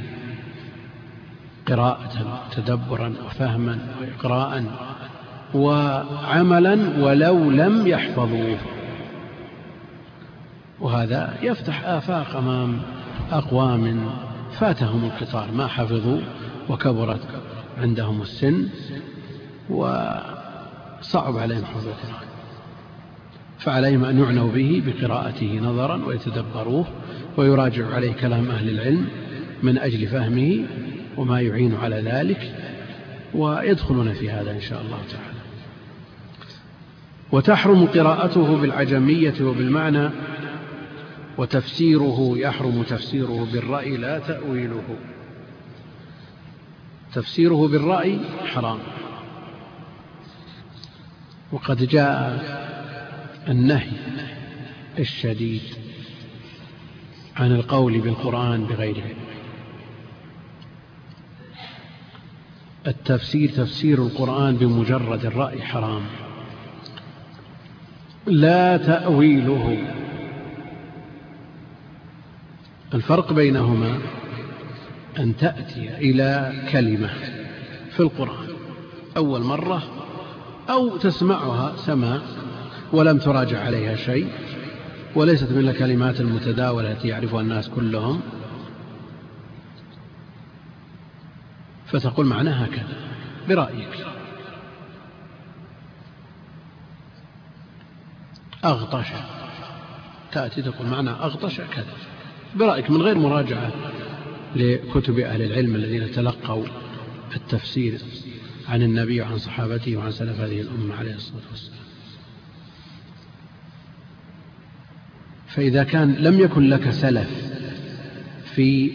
Speaker 3: قراءة تدبرا وفهما وإقراء وعملا ولو لم يحفظوه. وهذا يفتح آفاق أمام أقوام فاتهم القطار ما حفظوا وكبرت عندهم السن وصعب عليهم حفظ القرآن، فعليهم أن يعنوا به بقراءته نظرا ويتدبروه ويراجعوا عليه كلام أهل العلم من أجل فهمه وما يعين على ذلك، ويدخلون في هذا إن شاء الله تعالى. وتحرم قراءته بالعجمية وبالمعنى، وتفسيره يحرم تفسيره بالرأي لا تأويله. تفسيره بالرأي حرام، وقد جاء النهي الشديد عن القول بالقرآن بغير علم. التفسير تفسير القرآن بمجرد الرأي حرام. لا تأويله، الفرق بينهما أن تأتي إلى كلمة في القرآن أول مرة أو تسمعها سماع ولم تراجع عليها شيء وليست من الكلمات المتداولة التي يعرفها الناس كلهم، فتقول معناها كذا برأيك. أغطش، تأتي تقول معناها أغطش كذا برأيك من غير مراجعة لكتب أهل العلم الذين تلقوا التفسير عن النبي وعن صحابته وعن سلف هذه الأمة عليه الصلاة والسلام. فإذا كان لم يكن لك سلف في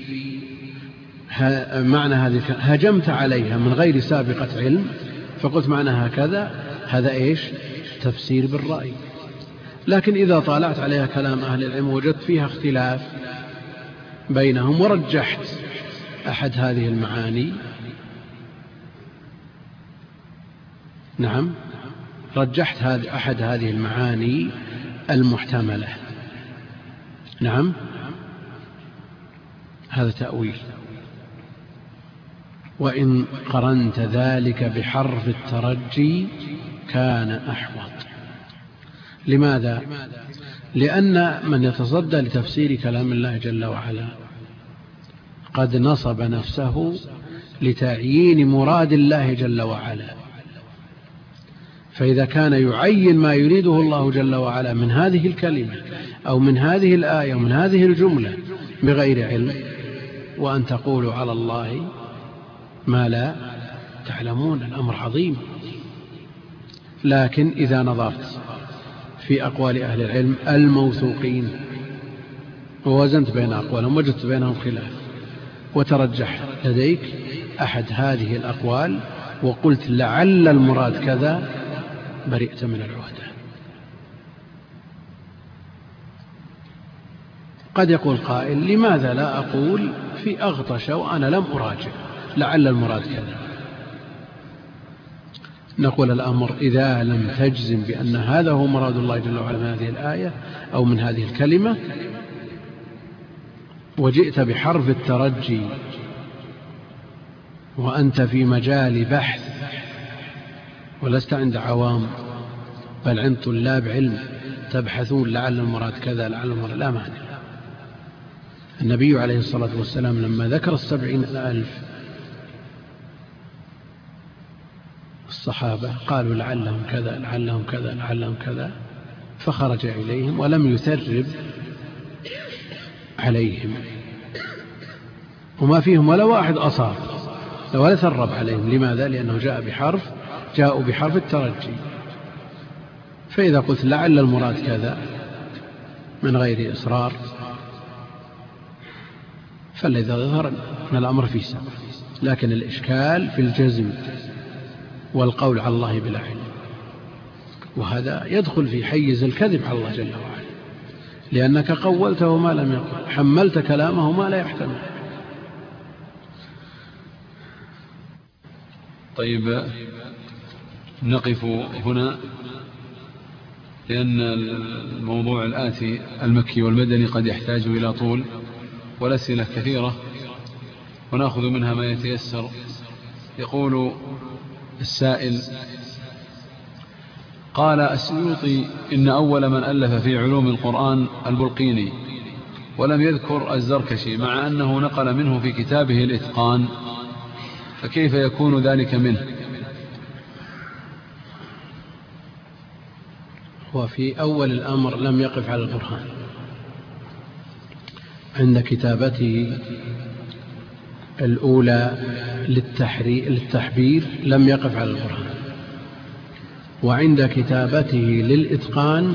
Speaker 3: معنى هذه هجمت عليها من غير سابقة علم فقلت معناها كذا، هذا إيش؟ تفسير بالرأي. لكن إذا طالعت عليها كلام أهل العلم وجدت فيها اختلاف بينهم ورجحت أحد هذه المعاني، نعم رجحت هذه أحد هذه المعاني المحتملة، نعم هذا تأويل. وإن قرنت ذلك بحرف الترجي كان أحوط. لماذا؟ لأن من يتصدى لتفسير كلام الله جل وعلا قد نصب نفسه لتعيين مراد الله جل وعلا، فإذا كان يعين ما يريده الله جل وعلا من هذه الكلمة أو من هذه الآية ومن هذه الجملة بغير علم، وأن تقولوا على الله ما لا تعلمون، الأمر عظيم. لكن إذا نظرت في أقوال أهل العلم الموثوقين ووزنت بين أقوالهم وجدت بينهم خلاف وترجح لديك أحد هذه الأقوال وقلت لعل المراد كذا، برئت من العهدة. قد يقول قائل لماذا لا أقول في أغطش وأنا لم أراجع لعل المراد كذا؟ نقول الأمر إذا لم تجزم بأن هذا هو مراد الله جل وعلا من هذه الآية أو من هذه الكلمة وجئت بحرف الترجي وأنت في مجال بحث ولست عند عوام بل عند طلاب علم تبحثون لعل المراد كذا لعل المراد، لا مانع. النبي عليه الصلاة والسلام لما ذكر السبعين الألف الصحابة قالوا لعلهم كذا لعلهم كذا لعلهم كذا، فخرج إليهم ولم يثرب عليهم وما فيهم ولا واحد أصاب ولا ثرب عليهم. لماذا؟ لأنه جاء بحرف جاءوا بحرف الترجي. فإذا قلت لعل المراد كذا من غير إصرار، فالذي ظهر أن الأمر فيه سبب، لكن الإشكال في الجزم والقول على الله بلا علم، وهذا يدخل في حيز الكذب على الله جل وعلا، لأنك قولته ما لم يقل، حملت كلامه ما لا يحتمل.
Speaker 2: طيب نقف هنا، لأن الموضوع الآتي المكي والمدني قد يحتاج إلى طول، والأسئلة كثيرة ونأخذ منها ما يتيسر. يقول السائل: قال السيوطي إن أول من ألف في علوم القرآن البلقيني، ولم يذكر الزركشي، مع أنه نقل منه في كتابه الإتقان، فكيف يكون ذلك منه؟
Speaker 3: وفي أول الأمر لم يقف على البرهان، عند كتابته الأولى للتحبير لم يقف على البرهان، وعند كتابته للإتقان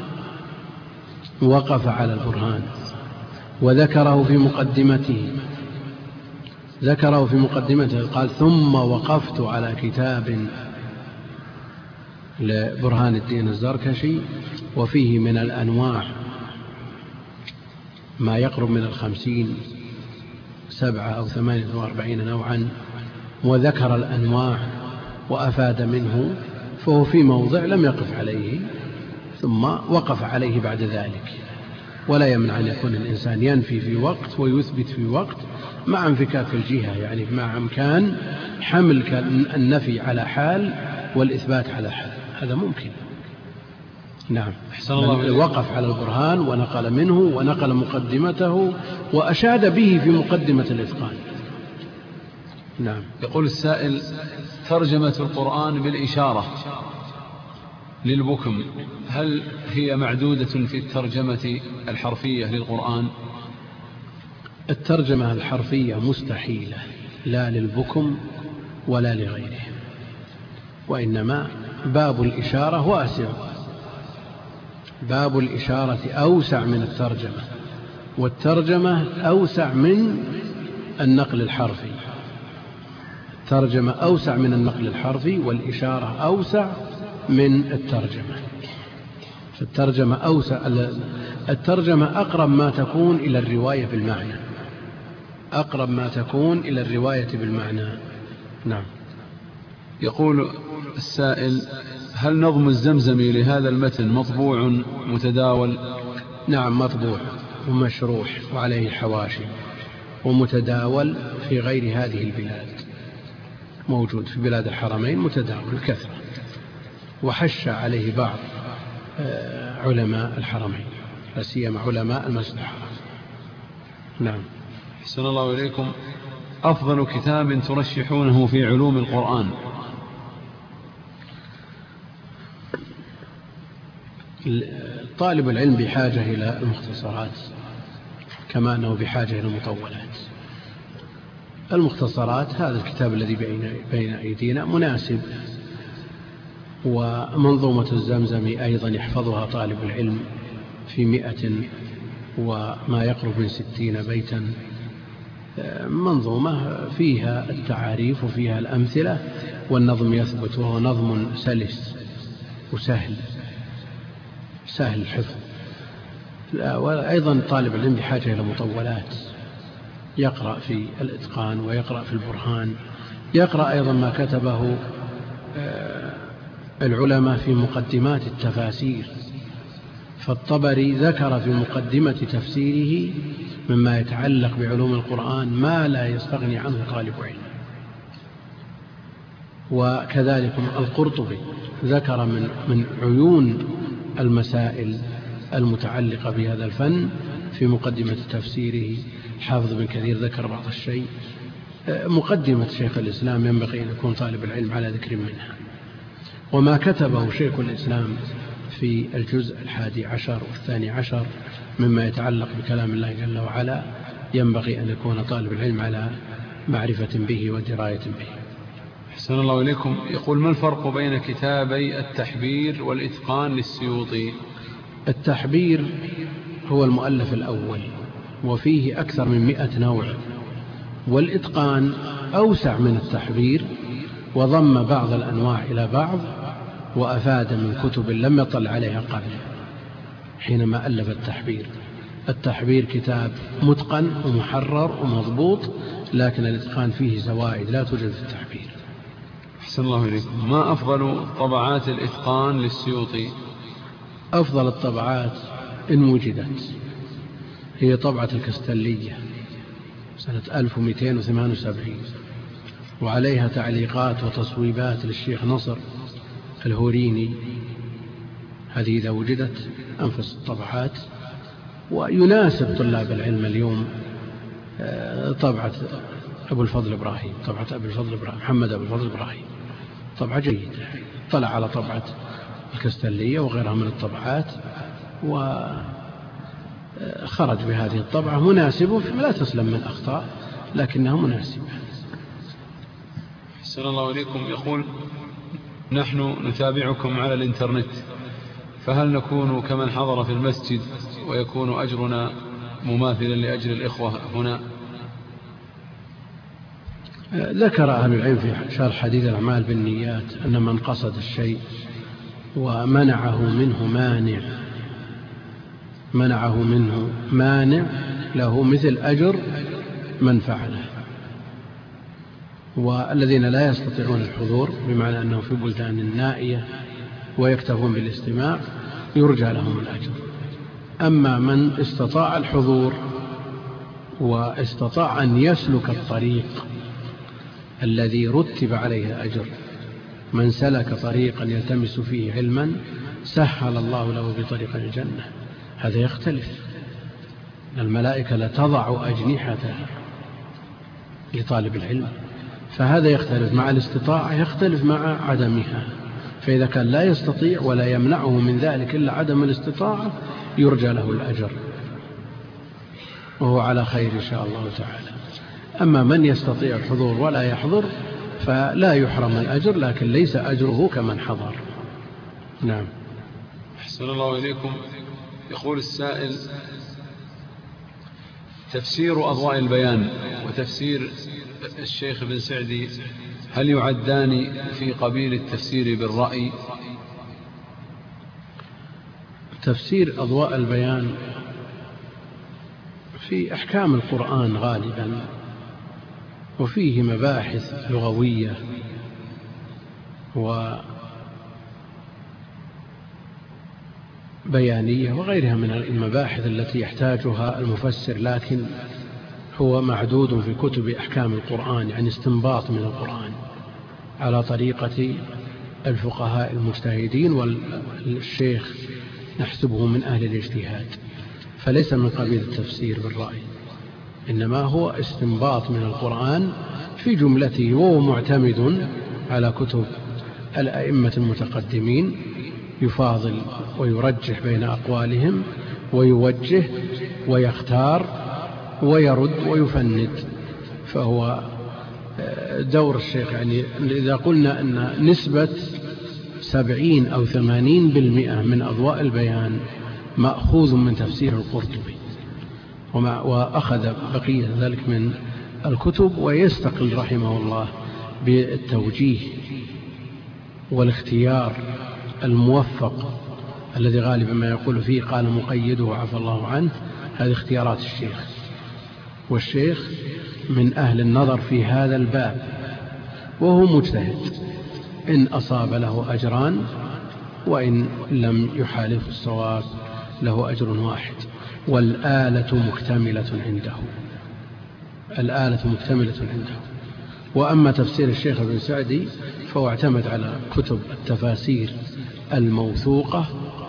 Speaker 3: وقف على البرهان، وذكره في مقدمته ذكره في مقدمته قال: ثم وقفت على كتاب لبرهان الدين الزركشي، وفيه من الأنواع ما يقرب من الخمسين، سبعة أو ثمانية وأربعين نوعا، وذكر الأنواع وأفاد منه، فهو في موضع لم يقف عليه ثم وقف عليه بعد ذلك. ولا يمنع أن يكون الإنسان ينفي في وقت ويثبت في وقت مع انفكاك الجهة، يعني مع إمكان حمل النفي على حال والإثبات على حال، هذا ممكن. نعم، وقف على البرهان ونقل منه ونقل مقدمته وأشاد به في مقدمة الإتقان. نعم.
Speaker 2: يقول السائل: ترجمة القرآن بالإشارة للبكم، هل هي معدودة في الترجمة الحرفية للقرآن؟
Speaker 3: الترجمة الحرفية مستحيلة، لا للبكم ولا لغيره، وإنما باب الإشارة واسع، باب الإشارة أوسع من الترجمة، والترجمة أوسع من النقل الحرفي. الترجمة أوسع من النقل الحرفي، والإشارة أوسع من الترجمة. فالترجمة أوسع، الترجمة أقرب ما تكون إلى الرواية بالمعنى، أقرب ما تكون إلى الرواية بالمعنى. نعم.
Speaker 2: يقول السائل: هل نظم الزمزمي لهذا المتن مطبوع متداول؟
Speaker 3: نعم، مطبوع ومشروح وعليه حواشي، ومتداول في غير هذه البلاد، موجود في بلاد الحرمين متداول كثرة، وحش عليه بعض علماء الحرمين، لا سيما علماء المسجد الحرام. نعم.
Speaker 2: أحسن الله إليكم. أفضل كتاب ترشحونه في علوم القرآن؟
Speaker 3: طالب العلم بحاجة إلى المختصرات كما أنه بحاجة إلى المطولات. المختصرات، هذا الكتاب الذي بين أيدينا مناسب، ومنظومة الزمزمي أيضا يحفظها طالب العلم في مئة وما يقرب من ستين بيتا، منظومة فيها التعاريف وفيها الأمثلة، والنظم يثبت، وهو نظم سلس وسهل سهل الحفظ. وأيضا طالب العلم بحاجة إلى مطولات، يقرأ في الإتقان ويقرأ في البرهان، يقرأ أيضا ما كتبه العلماء في مقدمات التفاسير. فالطبري ذكر في مقدمة تفسيره مما يتعلق بعلوم القرآن ما لا يستغني عنه طالب علم. وكذلك القرطبي ذكر من من عيون المسائل المتعلقة بهذا الفن في مقدمة تفسيره. حافظ بن كثير ذكر بعض الشيء. مقدمة شيخ الإسلام ينبغي أن يكون طالب العلم على ذكر منها. وما كتبه شيخ الإسلام في الجزء الحادي عشر والثاني عشر مما يتعلق بكلام الله جل وعلا ينبغي أن يكون طالب العلم على معرفة به ودراية به.
Speaker 2: أحسن الله إليكم. يقول: ما الفرق بين كتابي التحبير والإتقان للسيوطي؟
Speaker 3: التحبير هو المؤلف الأول، وفيه أكثر من مئة نوع، والإتقان أوسع من التحبير، وضم بعض الأنواع إلى بعض، وأفاد من كتب لم يطل عليها قبل حينما ألف التحبير. التحبير كتاب متقن ومحرر ومضبوط، لكن الإتقان فيه زوائد لا توجد في التحبير.
Speaker 2: أحسن الله إليكم. ما أفضل طبعات الإتقان للسيوطي؟
Speaker 3: أفضل الطبعات إن وجدت هي طبعة الكستلية سنة ألف ومئتين وثمانية وسبعين، وعليها تعليقات وتصويبات للشيخ نصر الهوريني. هذه إذا وجدت أنفس الطبعات، ويناسب طلاب العلم اليوم طبعة أبو الفضل إبراهيم، طبعة أبو الفضل إبراهيم محمد أبو الفضل إبراهيم، طبعة جيدة. طلع على طبعة الكستلية وغيرها من الطبعات وخرج بهذه الطبعة مناسبة، لا تسلم من أخطاء لكنها مناسبة.
Speaker 2: أحسن الله إليكم. يقول: نحن نتابعكم على الإنترنت، فهل نكون كمن حضر في المسجد ويكون أجرنا مماثلا لأجر الإخوة هنا؟
Speaker 3: ذكر أهل العلم في شرح حديث الأعمال بالنيات أن من قصد الشيء ومنعه منه مانع منعه منه مانع له مثل أجر من فعله. والذين لا يستطيعون الحضور بمعنى أنهم في بلدان نائية ويكتفون بالاستماع يرجى لهم الأجر. أما من استطاع الحضور واستطاع أن يسلك الطريق الذي رتب عليه الأجر، من سلك طريقا يلتمس فيه علما سهل الله له بطريق الجنة، هذا يختلف. الملائكة لتضع أجنحتها لطالب العلم، فهذا يختلف مع الاستطاعة، يختلف مع عدمها. فإذا كان لا يستطيع ولا يمنعه من ذلك إلا عدم الاستطاعة يرجى له الأجر، وهو على خير إن شاء الله تعالى. أما من يستطيع الحضور ولا يحضر فلا يحرم الأجر، لكن ليس أجره كمن حضر. نعم.
Speaker 2: أحسن الله إليكم. يقول السائل: تفسير أضواء البيان وتفسير الشيخ بن سعدي هل يعدان في قبيل التفسير بالرأي؟
Speaker 3: تفسير أضواء البيان في أحكام القرآن غالبا، وفيه مباحث لغوية وبيانية وغيرها من المباحث التي يحتاجها المفسر، لكن هو معدود في كتب أحكام القرآن، يعني استنباط من القرآن على طريقة الفقهاء المجتهدين، والشيخ نحسبه من أهل الاجتهاد، فليس من قبيل التفسير بالرأي، إنما هو استنباط من القرآن في جملته، وهو معتمد على كتب الأئمة المتقدمين، يفاضل ويرجح بين أقوالهم ويوجه ويختار ويرد ويفند. فهو دور الشيخ، يعني إذا قلنا أن نسبة سبعين أو ثمانين بالمئة من أضواء البيان مأخوذ من تفسير القرطبي، وأخذ بقية ذلك من الكتب، ويستقل رحمه الله بالتوجيه والاختيار الموفق الذي غالبا ما يقول فيه قال مقيده عفى الله عنه. هذه اختيارات الشيخ، والشيخ من أهل النظر في هذا الباب، وهو مجتهد، إن أصاب له أجران، وإن لم يحالف الصواب له أجر واحد. والآلة مكتملة عنده، الآلة مكتملة عنده. وأما تفسير الشيخ بن سعدي فهو اعتمد على كتب التفاسير الموثوقة،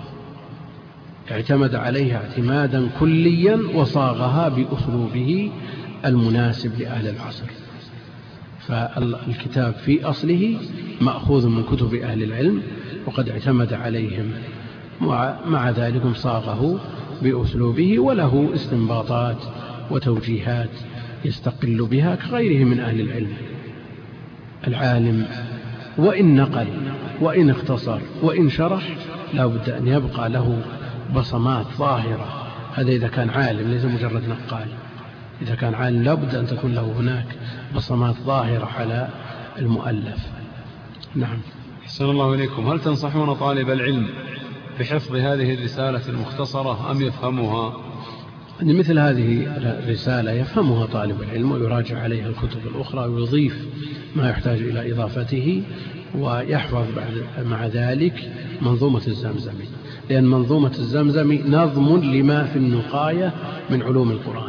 Speaker 3: اعتمد عليها اعتمادا كليا وصاغها بأسلوبه المناسب لأهل العصر. فالكتاب في أصله مأخوذ من كتب أهل العلم وقد اعتمد عليهم، مع ذلك صاغه بأسلوبه، وله استنباطات وتوجيهات يستقل بها كغيره من أهل العلم. العالم وإن نقل وإن اختصر وإن شرح لا بد أن يبقى له بصمات ظاهرة هذا إذا كان عالم ليس مجرد نقال. إذا كان عالم لابد أن تكون له هناك بصمات ظاهرة على المؤلف. نعم.
Speaker 2: أحسن الله إليكم. هل تنصحون طالب العلم بحفظ هذه الرسالة المختصرة أم يفهمها؟
Speaker 3: مثل هذه الرسالة يفهمها طالب العلم ويراجع عليها الكتب الأخرى ويضيف ما يحتاج إلى إضافته، ويحفظ مع ذلك منظومة الزمزمي، لأن منظومة الزمزمي نظم لما في النقاية من علوم القرآن.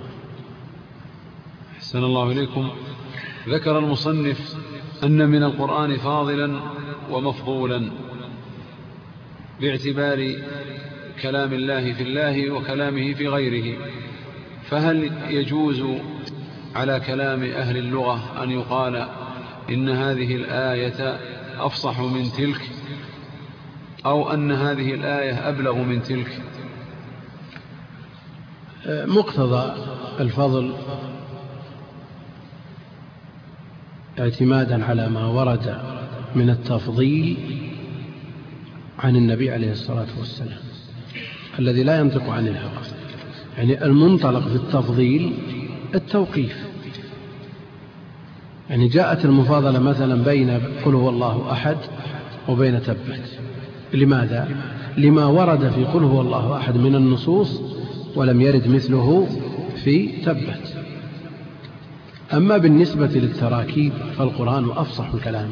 Speaker 2: أحسن الله إليكم. ذكر المصنف أن من القرآن فاضلا ومفضولا باعتبار كلام الله في الله وكلامه في غيره، فهل يجوز على كلام أهل اللغة أن يقال إن هذه الآية أفصح من تلك، أو أن هذه الآية أبلغ من تلك؟
Speaker 3: مقتضى الفضل اعتمادا على ما ورد من التفضيل عن النبي عليه الصلاة والسلام الذي لا ينطق عن الهوى. يعني المنطلق في التفضيل التوقيف. يعني جاءت المفاضلة مثلا بين قل هو الله أحد وبين تبت. لماذا؟ لما ورد في قل هو الله أحد من النصوص ولم يرد مثله في تبت. أما بالنسبة للتراكيب فالقرآن أفصح الكلام.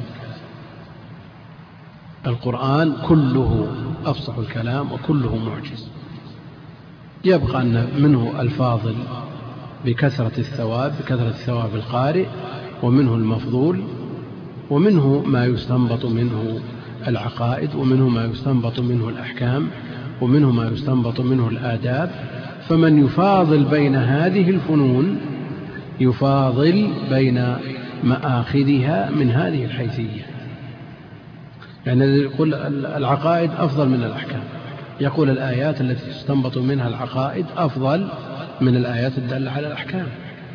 Speaker 3: القرآن كله أفصح الكلام وكله معجز. يبقى أن منه الفاضل بكثرة الثواب بكثرة ثواب القارئ، ومنه المفضول، ومنه ما يستنبط منه العقائد، ومنه ما يستنبط منه الأحكام، ومنه ما يستنبط منه الآداب. فمن يفاضل بين هذه الفنون يفاضل بين مآخذها من هذه الحيثية. يعني يقول العقائد أفضل من الأحكام، يقول الآيات التي تستنبط منها العقائد أفضل من الآيات الدالة على الأحكام،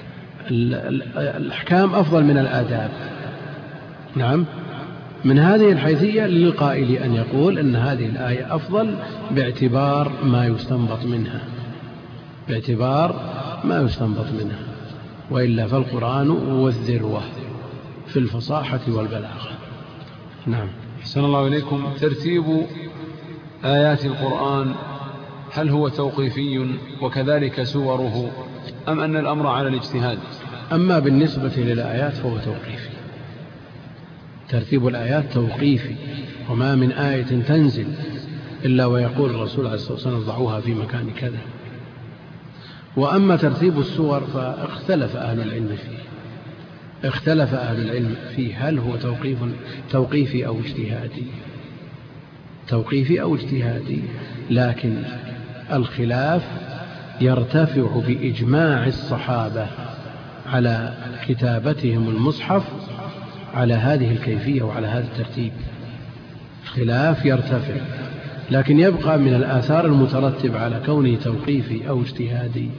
Speaker 3: الأحكام أفضل من الآداب. نعم. من هذه الحيثية للقائل أن يقول أن هذه الآية أفضل باعتبار ما يستنبط منها باعتبار ما يستنبط منها وإلا فالقرآن هو الذروة في الفصاحة والبلاغة. نعم.
Speaker 2: أحسن الله إليكم. ترتيب آيات القرآن هل هو توقيفي وكذلك سوره، أم أن الأمر على الاجتهاد؟
Speaker 3: أما بالنسبة للآيات فهو توقيفي. ترتيب الآيات توقيفي، وما من آية تنزل إلا ويقول الرسول عليه الصلاة والسلام ضعوها في مكان كذا. وأما ترتيب السور فاختلف أهل العلم فيه اختلف أهل العلم فيه هل هو توقيف توقيفي أو اجتهادي توقيفي أو اجتهادي لكن الخلاف يرتفع بإجماع الصحابة على كتابتهم المصحف على هذه الكيفية وعلى هذا الترتيب. الخلاف يرتفع، لكن يبقى من الآثار المترتب على كونه توقيفي أو اجتهادي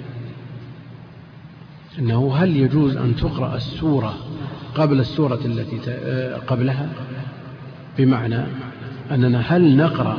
Speaker 3: أنه هل يجوز أن تقرأ السورة قبل السورة التي قبلها، بمعنى أننا هل نقرأ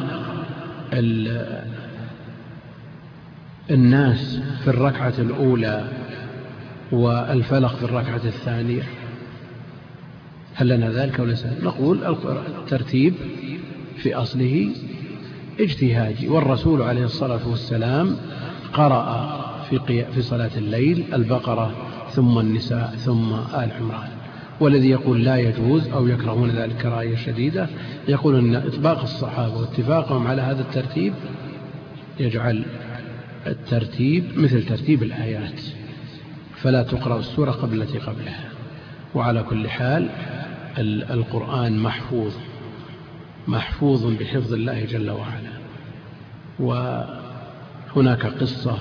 Speaker 3: الناس في الركعة الأولى والفلق في الركعة الثانية، هل لنا ذلك وليس؟ نقول الترتيب في أصله اجتهادي، والرسول عليه الصلاة والسلام قرأ في في صلاة الليل البقرة ثم النساء ثم آل عمران. والذي يقول لا يجوز أو يكرهون ذلك كراهية شديدة يقول أن إطباق الصحابة واتفاقهم على هذا الترتيب يجعل الترتيب مثل ترتيب الآيات، فلا تقرأ السورة قبل التي قبلها. وعلى كل حال القرآن محفوظ محفوظ بحفظ الله جل وعلا. وهناك قصة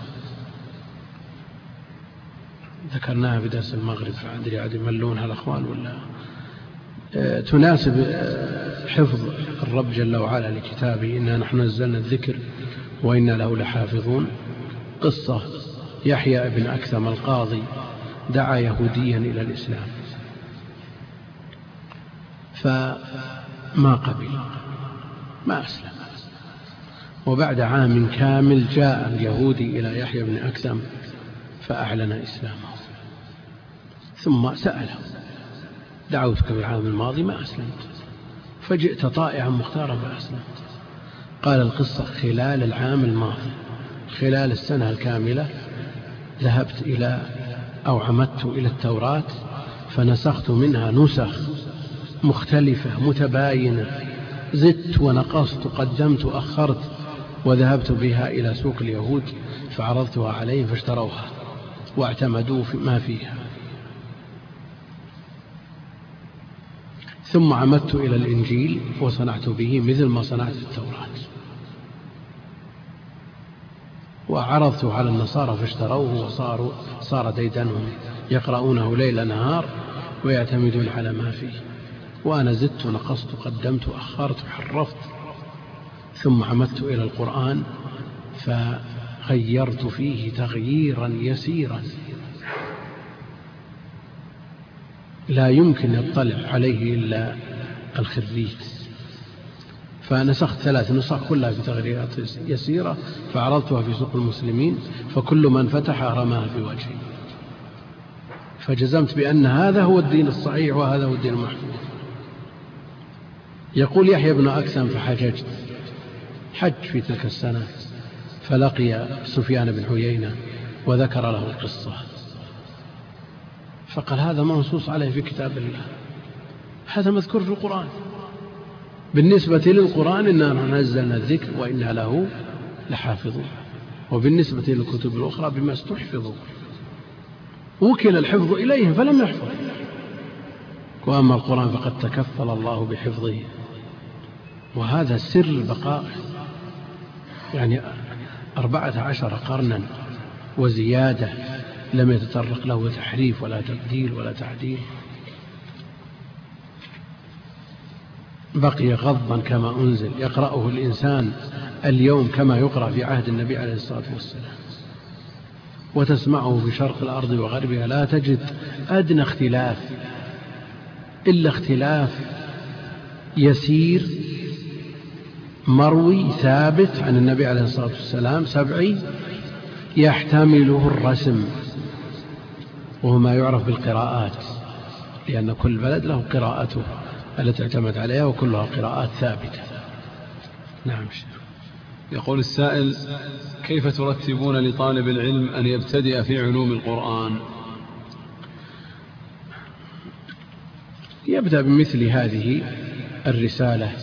Speaker 3: ذكرناها في درس المغرب، فأدري عاد يملونها الأخوان ولا تناسب حفظ الرب جل وعلا لكتابه، إنا نحن نزلنا الذكر وإنا له لحافظون. قصة يحيى بن أكثم القاضي دعا يهوديا إلى الإسلام فما قبل ما أسلم، وبعد عام كامل جاء اليهودي إلى يحيى بن أكثم فأعلن إسلامه، ثم سأله: دعوتك في العام الماضي ما أسلمت، فجئت طائعا مختارا فأسلمت. قال: القصة خلال العام الماضي، خلال السنة الكاملة، ذهبت إلى أو عمدت إلى التوراة فنسخت منها نسخ مختلفة متباينة، زدت ونقصت، قدمت وأخرت، وذهبت بها إلى سوق اليهود فعرضتها عليهم فاشتروها واعتمدوا في ما فيها. ثم عمدت إلى الإنجيل وصنعت به مثل ما صنعت التوراة، وعرضته على النصارى فاشتروه، وصاروا صار ديدنهم يقرؤونه ليل نهار ويعتمدون على ما فيه، وأنا زدت ونقصت، قدمت وأخرت وحرفت. ثم عمدت إلى القرآن فغيرت فيه تغييرا يسيرا لا يمكن يطلع عليه إلا الخريج، فنسخت ثلاث نسخ كلها بتغييرات يسيرة فعرضتها في سوق المسلمين، فكل من فتح رماها في وجهي، فجزمت بأن هذا هو الدين الصحيح وهذا هو الدين المحفوظ. يقول يحيى بن أكثم: فحججت، حج في تلك السنة، فلقي سفيان بن عيينة وذكر له القصة، فقال: هذا منصوص عليه في كتاب الله، هذا مذكور في القرآن، بالنسبة للقرآن إننا نزلنا الذكر وإنا له لحافظون، وبالنسبة للكتب الأخرى بما استحفظوا، وكل الحفظ إليهم فلم يحفظ، وأما القرآن فقد تكفل الله بحفظه، وهذا سر البقاء، يعني أربعة عشر قرنا وزيادة لم يتطرق له تحريف ولا تبديل ولا تعديل، بقي غضا كما أنزل، يقرأه الإنسان اليوم كما يقرأ في عهد النبي عليه الصلاة والسلام، وتسمعه في شرق الأرض وغربها، لا تجد أدنى اختلاف إلا اختلاف يسير مروي ثابت عن النبي عليه الصلاة والسلام سبعي يحتمله الرسم، وهو ما يعرف بالقراءات، لأن كل بلد له قراءته التي اعتمد عليها وكلها قراءات ثابتة. نعم.
Speaker 2: يقول السائل: كيف ترتبون لطالب العلم أن يبتدئ في علوم القرآن؟
Speaker 3: يبدأ بمثل هذه الرسالة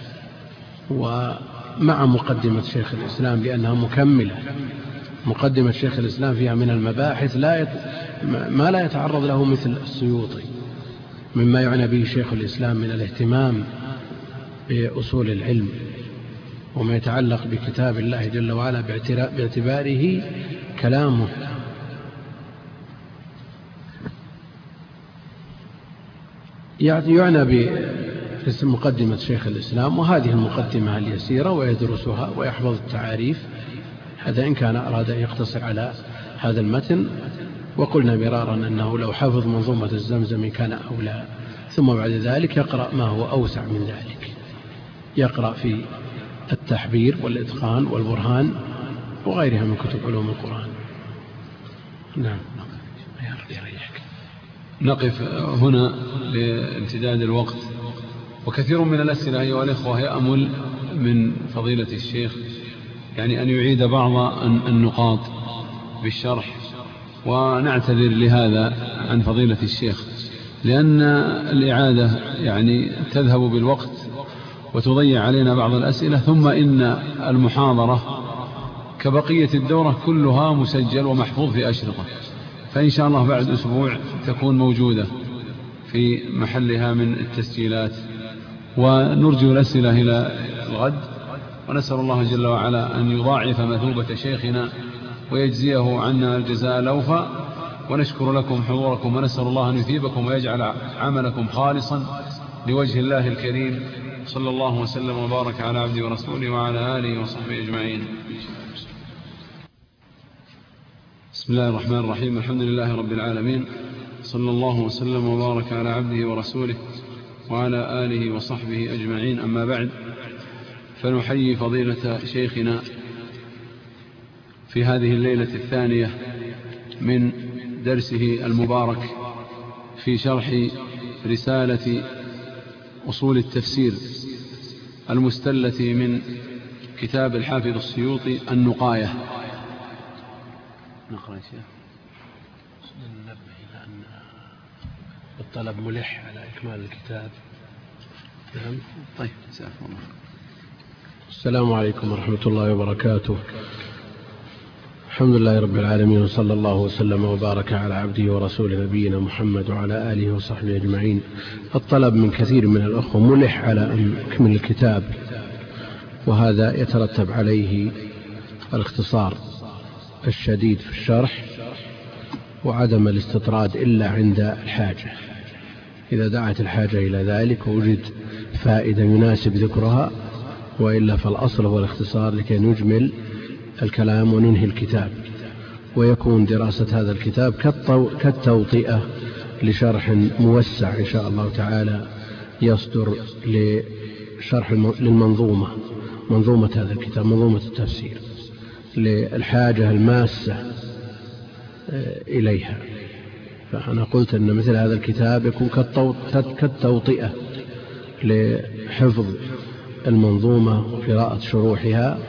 Speaker 3: ومع مقدمة شيخ الإسلام، لأنها مكملة. مقدمة شيخ الإسلام فيها من المباحث لا يت... ما لا يتعرض له مثل السيوطي، مما يعنى به شيخ الإسلام من الاهتمام بأصول العلم وما يتعلق بكتاب الله جل وعلا باعتباره كلامه. يعنى باسم مقدمة شيخ الإسلام، وهذه المقدمة اليسيرة ويدرسها ويحفظ التعاريف، هذا إن كان أراد أن يقتصر على هذا المتن، وقلنا مرارا أنه لو حفظ منظومة الزمزم كان أولى، ثم بعد ذلك يقرأ ما هو أوسع من ذلك، يقرأ في التحبير والإتقان والبرهان وغيرها من كتب علوم القرآن. نعم.
Speaker 2: نقف هنا لامتداد الوقت، وكثير من الأسئلة أيها الإخوة يأمل من فضيلة الشيخ يعني أن يعيد بعض النقاط بالشرح، ونعتذر لهذا عن فضيلة الشيخ، لأن الإعادة يعني تذهب بالوقت وتضيع علينا بعض الأسئلة، ثم إن المحاضرة كبقية الدورة كلها مسجل ومحفوظ في أشرطة، فإن شاء الله بعد أسبوع تكون موجودة في محلها من التسجيلات، ونرجو الأسئلة إلى الغد، ونسأل الله جل وعلا أن يضاعف مثوبة شيخنا ويجزيه عنا الجزاء الأوفى، ونشكر لكم حضوركم، ونسأل الله أن يثيبكم ويجعل عملكم خالصا لوجه الله الكريم. صلى الله وسلم وبارك على عبده ورسوله وعلى آله وصحبه أجمعين. بسم الله الرحمن الرحيم. الحمد لله رب العالمين، صلى الله وسلم وبارك على عبده ورسوله وعلى آله وصحبه أجمعين. أما بعد، فنحيي فضيلة شيخنا في هذه الليلة الثانية من درسه المبارك في شرح رسالة أصول التفسير المستلة من كتاب الحافظ السيوطي النقاية. نقرأ يا شيخ.
Speaker 3: ننبه إلى أن الطلب ملح على إكمال الكتاب.
Speaker 2: طيب سأفهم الله.
Speaker 3: السلام عليكم ورحمة الله وبركاته. الحمد لله رب العالمين، وصلى الله وسلم وبارك على عبده ورسوله نبينا محمد وعلى آله وصحبه أجمعين. الطلب من كثير من الأخوة ملح على أن نكمل الكتاب، وهذا يترتب عليه الاختصار الشديد في الشرح وعدم الاستطراد إلا عند الحاجة. إذا دعت الحاجة إلى ذلك ووجد فائدة يناسب ذكرها، وإلا فالأصل هو الاختصار لكي نجمل الكلام وننهي الكتاب، ويكون دراسة هذا الكتاب كالتوطئة لشرح موسع إن شاء الله تعالى يصدر لشرح للمنظومة، منظومة هذا الكتاب، منظومة التفسير، للحاجة الماسة إليها. فأنا قلت أن مثل هذا الكتاب يكون كالتوطئة لحفظ المنظومة وقراءة شروحها،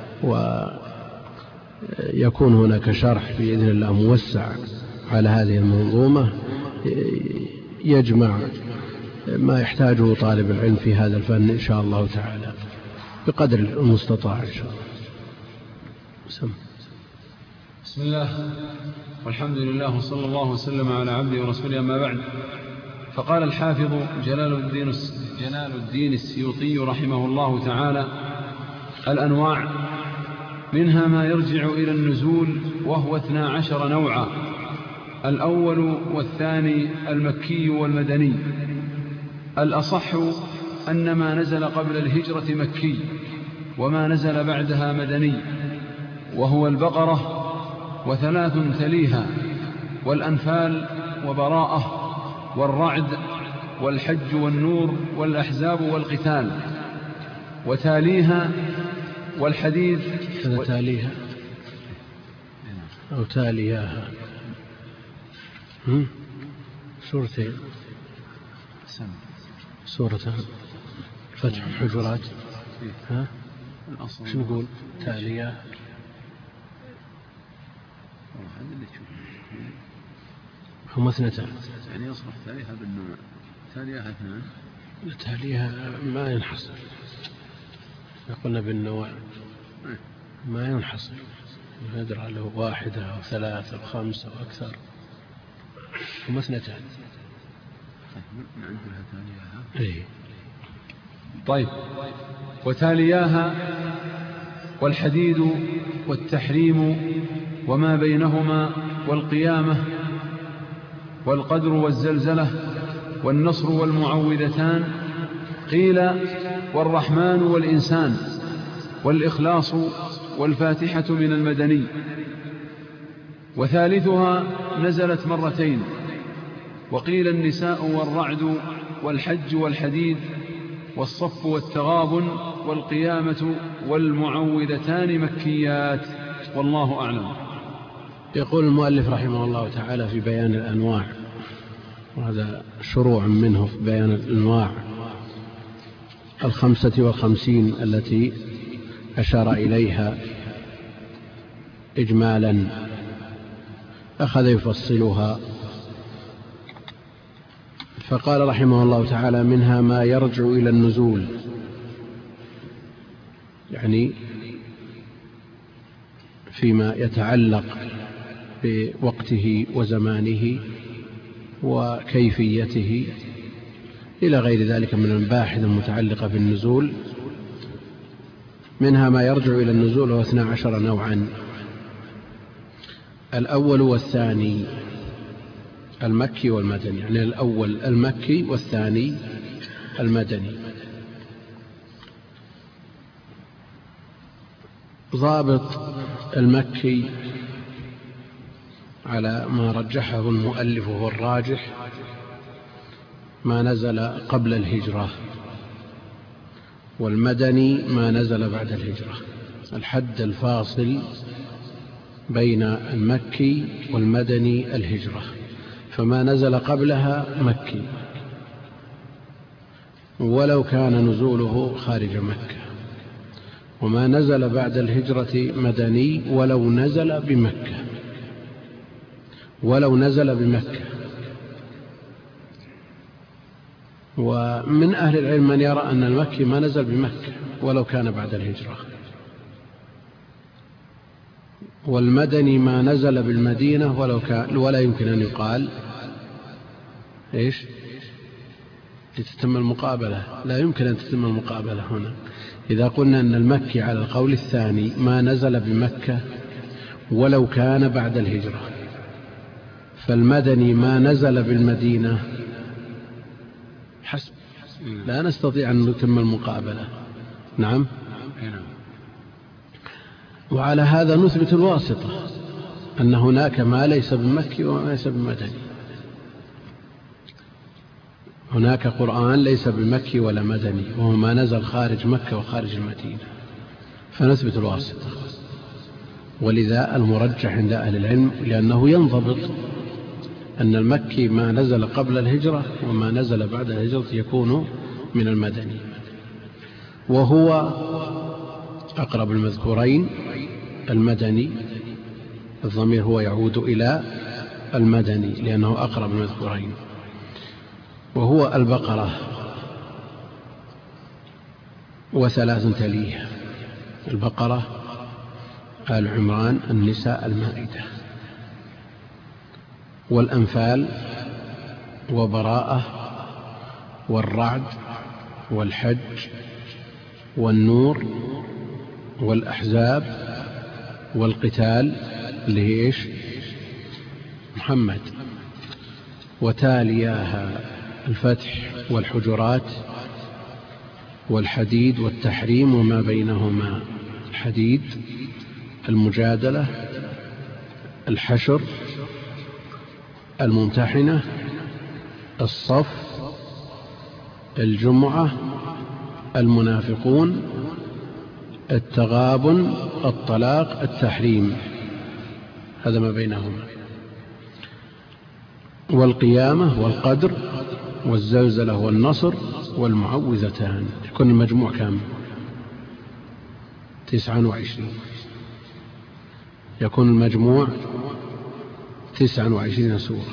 Speaker 3: ويكون هناك شرح بإذن الله موسع على هذه المنظومة يجمع ما يحتاجه طالب العلم في هذا الفن إن شاء الله تعالى بقدر المستطاع إن شاء الله. سم.
Speaker 2: بسم الله والحمد لله وصلى الله وسلم على عبده ورسوله، أما بعد. فقال الحافظ جلال الدين, جلال الدين السيوطي رحمه الله تعالى: الأنواع منها ما يرجع إلى النزول وهو اثنا عشر نوعا. الأول والثاني المكي والمدني. الأصح أن ما نزل قبل الهجرة مكي، وما نزل بعدها مدني، وهو البقرة وثلاث تليها، والأنفال وبراءة والرعد والحج والنور والأحزاب والقتال، وتاليها والحديد.
Speaker 3: هذا تاليها أو تالياها سورتين، سورة فتح الحجرات. ها شو نقول؟ تالية هم اثنتان،
Speaker 2: يعني يصلح تاليها بالنوع، تاليها اثنان،
Speaker 3: تاليها ما ينحصر. قلنا بالنوع ما ينحصر، ندرى له واحدة أو ثلاثة أو خمسة أو أكثر، هم اثنتان.
Speaker 2: عندها تالياها.
Speaker 3: إيه.
Speaker 2: طيب. وتالياها والحديد والتحريم وما بينهما والقيامة والقدر والزلزلة والنصر والمعوذتان. قيل والرحمن والإنسان والإخلاص والفاتحة من المدني. وثالثها نزلت مرتين. وقيل النساء والرعد والحج والحديد والصف والتغابن والقيامة والمعوذتان مكيات، والله أعلم.
Speaker 3: يقول المؤلف رحمه الله تعالى في بيان الأنواع، وهذا شروع منه في بيان الأنواع الخمسة والخمسين التي أشار إليها إجمالا، أخذ يفصلها. فقال رحمه الله تعالى: منها ما يرجع إلى النزول، يعني فيما يتعلق بوقته وزمانه وكيفيته إلى غير ذلك من المباحث المتعلقة بالنزول. منها ما يرجع إلى النزول وهو اثنا عشر نوعا. الأول والثاني المكي والمدني، يعني الأول المكي والثاني المدني. ضابط المكي على ما رجحه المؤلف وهو الراجح ما نزل قبل الهجرة، والمدني ما نزل بعد الهجرة. الحد الفاصل بين المكي والمدني الهجرة، فما نزل قبلها مكي ولو كان نزوله خارج مكة، وما نزل بعد الهجرة مدني ولو نزل بمكة ولو نزل بمكة. ومن أهل العلم من يرى أن المكي ما نزل بمكة ولو كان بعد الهجرة، والمدني ما نزل بالمدينة ولو كان، ولا يمكن أن يقال إيش لتتم المقابلة، لا يمكن أن تتم المقابلة هنا. إذا قلنا أن المكي على القول الثاني ما نزل بمكة ولو كان بعد الهجرة، فالمدني ما نزل بالمدينة حسب، لا نستطيع أن نتم المقابلة. نعم. وعلى هذا نثبت الواسطة، أن هناك ما ليس بمكي وما ليس بمدني. هناك قرآن ليس بمكي ولا مدني، وهو ما نزل خارج مكة وخارج المدينة، فنثبت الواسطة. ولذا المرجح عند أهل العلم لأنه ينضبط أن المكي ما نزل قبل الهجرة وما نزل بعد الهجرة يكون من المدني، وهو أقرب المذكورين المدني. الضمير هو يعود إلى المدني لأنه أقرب المذكورين، وهو البقرة وثلاث تليها: البقرة، آل عمران، النساء، المائدة، والأنفال، وبراءة، والرعد، والحج، والنور، والأحزاب، والقتال اللي هي إيش؟ محمد، وتالياها الفتح، والحجرات، والحديد، والتحريم وما بينهما: الحديد، المجادلة، الحشر، الممتحنة، الصف، الجمعة، المنافقون، التغابن، الطلاق، التحريم، هذا ما بينهما، والقيامة، والقدر، والزلزلة، والنصر، والمعوذتان. يكون المجموع كم؟ تسعة وعشرين. يكون المجموع تسعة وعشرين سورة،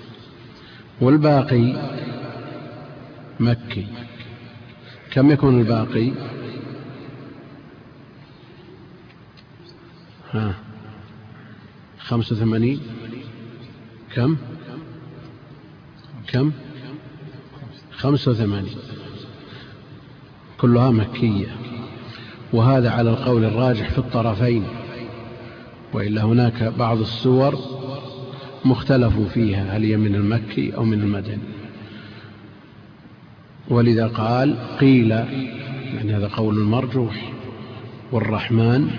Speaker 3: والباقي مكي. كم يكون الباقي؟ ها خمسة وثمانين. كم كم خمسة وثمانين، كلها مكية. وهذا على القول الراجح في الطرفين، وإلا هناك بعض السور مختلف فيها هل هي من المكي أو من المدني. ولذا قال قيل، يعني هذا قول المرجوح، والرحمن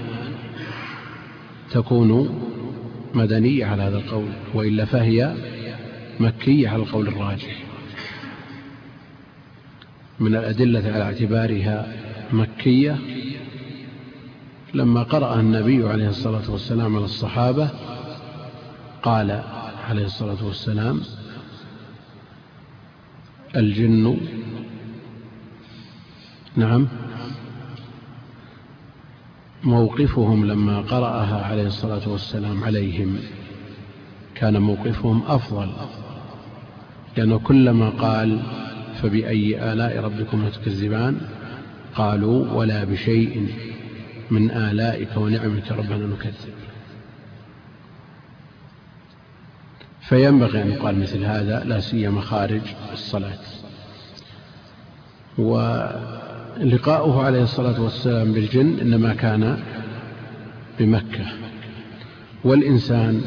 Speaker 3: تكون مدنية على هذا القول، وإلا فهي مكية على القول الراجح. من الأدلة على اعتبارها مكية لما قرأ النبي عليه الصلاة والسلام على الصحابة قال عليه الصلاة والسلام: الجن، نعم، موقفهم لما قرأها عليه الصلاة والسلام عليهم كان موقفهم أفضل، لأنه كلما قال فبأي آلاء ربكم تكذبان قالوا ولا بشيء من آلائك ونعمك ربنا نكذب. فينبغي أن يقال مثل هذا، لا سيما خارج الصلاة. ولقاؤه عليه الصلاة والسلام بالجن إنما كان بمكة. والإنسان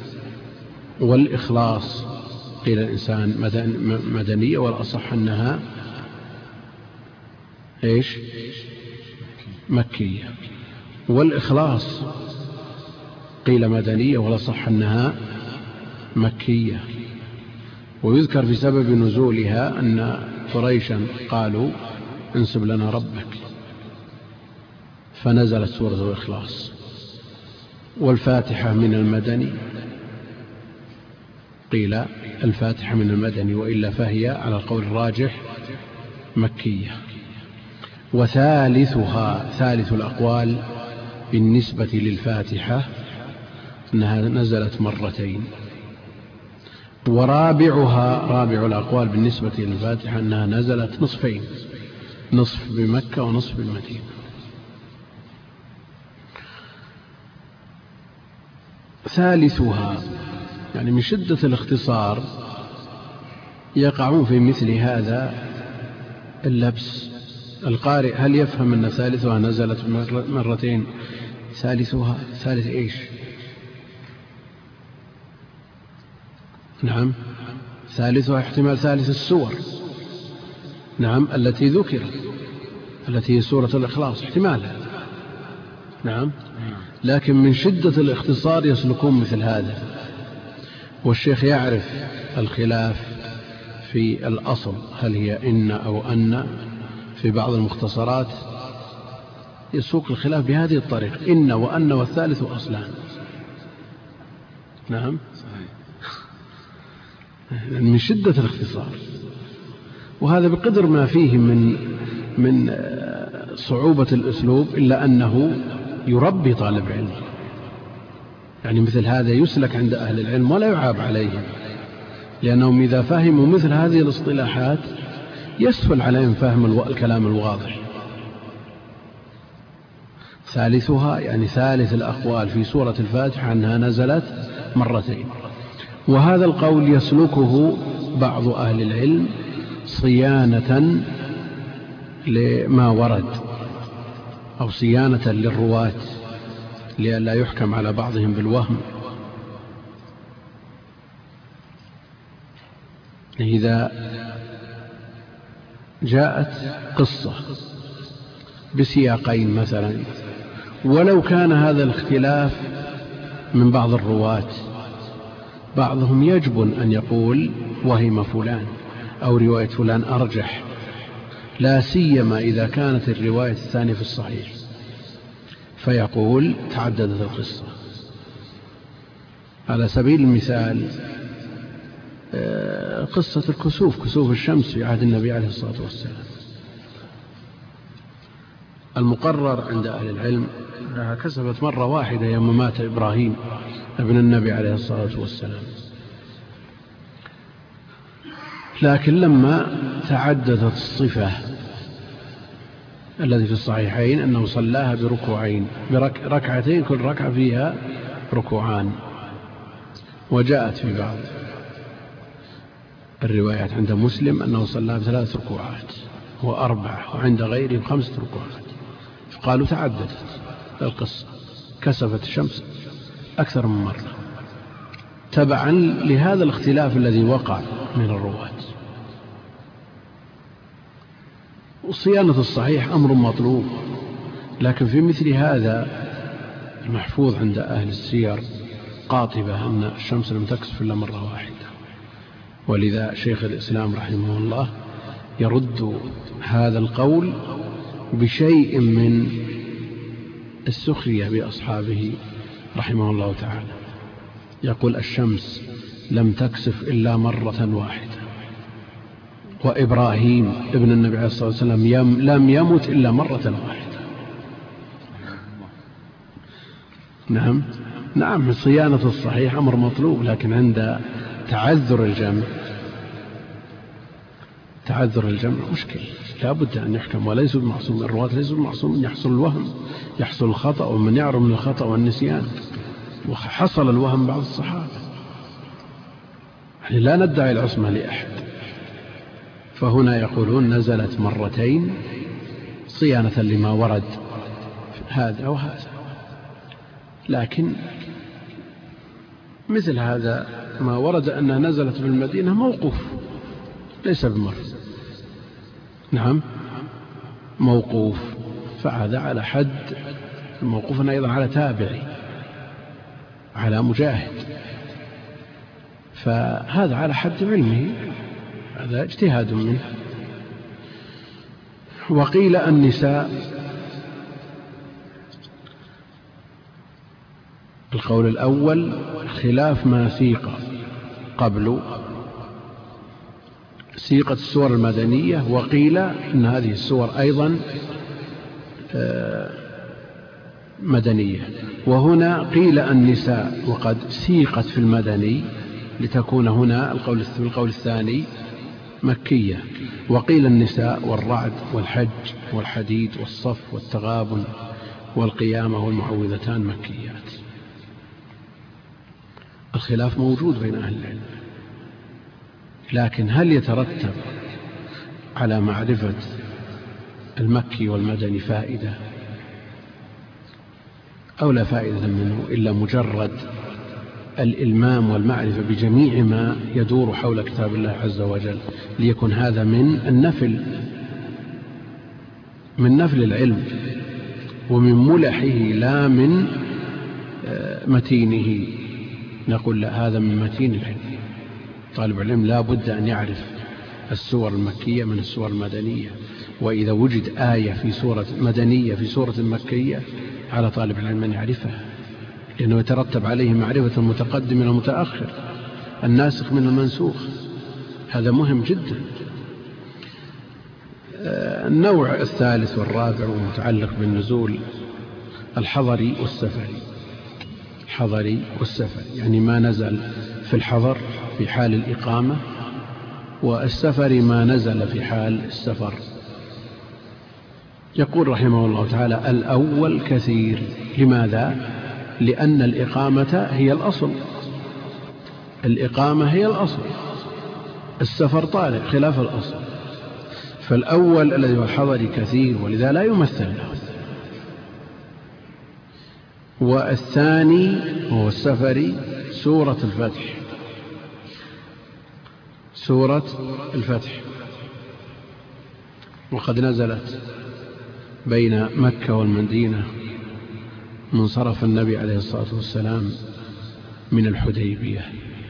Speaker 3: والإخلاص قيل الإنسان مدنية، والأصح أنها إيش؟ مكية. والإخلاص قيل مدنية، والأصح أنها مكية. ويذكر في سبب نزولها أن قريشا قالوا انسب لنا ربك، فنزلت سورة الإخلاص. والفاتحة من المدني، قيل الفاتحة من المدني، وإلا فهي على القول الراجح مكية. وثالثها، ثالث الأقوال بالنسبة للفاتحة أنها نزلت مرتين. ورابعها، رابع الأقوال بالنسبة للفاتحة أنها نزلت نصفين، نصف بمكة ونصف بالمدينة. ثالثها يعني من شدة الاختصار يقعون في مثل هذا اللبس. القارئ هل يفهم أن ثالثها نزلت مرتين؟ ثالثها ثالث إيش؟ نعم، ثالثها احتمال ثالث السور، نعم، التي ذكرت، التي هي سورة الإخلاص، احتمالها، نعم. لكن من شدة الاختصار يسلكون مثل هذا. والشيخ يعرف الخلاف في الأصل، هل هي إن أو أن. في بعض المختصرات يسوق الخلاف بهذه الطريقة: إن وأن والثالث أصلان. نعم، من شدة الاختصار. وهذا بقدر ما فيه من من صعوبة الأسلوب، إلا أنه يربي طالب علم. يعني مثل هذا يسلك عند أهل العلم ولا يعاب عليهم، لأنهم إذا فهموا مثل هذه الاصطلاحات يسهل عليهم فهم الكلام الواضح. ثالثها يعني ثالث الأقوال في سورة الفاتحة أنها نزلت مرتين. وهذا القول يسلكه بعض أهل العلم صيانة لما ورد، أو صيانة للرواة، لئلا يحكم على بعضهم بالوهم. إذا جاءت قصة بسياقين مثلا، ولو كان هذا الاختلاف من بعض الرواة، بعضهم يجبن أن يقول وهم فلان أو رواية فلان أرجح، لا سيما إذا كانت الرواية الثانية في الصحيح، فيقول تعددت القصة. على سبيل المثال قصة الكسوف، كسوف الشمس في عهد النبي عليه الصلاة والسلام، المقرر عند أهل العلم أنها كسفت مرة واحدة يوم مات إبراهيم ابن النبي عليه الصلاة والسلام. لكن لما تعددت الصفة التي في الصحيحين أنه صلاها بركوعين، بركعتين كل ركعة فيها ركوعان، وجاءت في بعض الروايات عند مسلم أنه صلاها بثلاث ركوعات وأربعة، وعند غيرهم خمسة ركوعات. فقالوا تعددت القصة، كسفت الشمس أكثر من مرة، تبعا لهذا الاختلاف الذي وقع من الرواة. وصيانة الصحيح أمر مطلوب، لكن في مثل هذا المحفوظ عند أهل السير قاطبة أن الشمس لم تكسف إلا مرة واحدة. ولذا شيخ الإسلام رحمه الله يرد هذا القول بشيء من السخرية بأصحابه رحمه الله تعالى. يقول الشمس لم تكسف إلا مرة واحدة، وإبراهيم ابن النبي عليه الصلاة والسلام يم لم يمت إلا مرة واحدة. نعم نعم، صيانة الصحيح أمر مطلوب، لكن عند تعذر الجمع تعذر الجمع مشكل، لا بد أن يحكم. وليسوا بمعصوم، الرواة ليسوا بمعصوم، يحصل الوهم، يحصل الخطأ، ومن يعرف من الخطأ والنسيان، وحصل الوهم بعض الصحابة. يعني لا ندعي العصمة لأحد. فهنا يقولون نزلت مرتين صيانة لما ورد هذا وهذا. لكن مثل هذا ما ورد أنها نزلت في المدينة موقوف، ليس بمر. نعم موقوف، فهذا على حد الموقوف أيضا على تابعي، على مجاهد، فهذا على حد علمه، هذا اجتهاد منه. وقيل النساء. القول الأول خلاف ما سيق قبل سيقة السور المدنية، وقيل إن هذه السور أيضا مدنية. وهنا قيل النساء وقد سيقت في المدني لتكون هنا القول القول الثاني مكية. وقيل النساء والرعد والحج والحديد والصف والتغابن والقيامة والمعوذتان مكيات. الخلاف موجود بين أهل العلم، لكن هل يترتب على معرفة المكي والمدني فائدة أو لا فائدة منه إلا مجرد الإلمام والمعرفة بجميع ما يدور حول كتاب الله عز وجل، ليكن هذا من النفل من نفل العلم ومن ملحه لا من متينه. نقول لا، هذا من متين العلم. طالب العلم لا بد أن يعرف السور المكية من السور المدنية، وإذا وجد آية في سورة مدنية في سورة مكية على طالب العلم أن يعرفها، لأنه يترتب عليه معرفة المتقدم من المتأخر، الناسخ من المنسوخ. هذا مهم جدا. النوع الثالث والرابع متعلق بالنزول الحضري والسفري. الحضري والسفري يعني ما نزل في الحضر في حال الإقامة، والسفر ما نزل في حال السفر. يقول رحمه الله تعالى: الأول كثير. لماذا؟ لأن الإقامة هي الأصل، الإقامة هي الأصل، السفر طارئ خلاف الأصل. فالأول الذي هو الحضر كثير، ولذا لا يمثل له. والثاني هو السفري سورة الفتح، سورة الفتح، وقد نزلت بين مكة والمدينة منصرف النبي عليه الصلاة والسلام من الحديبية،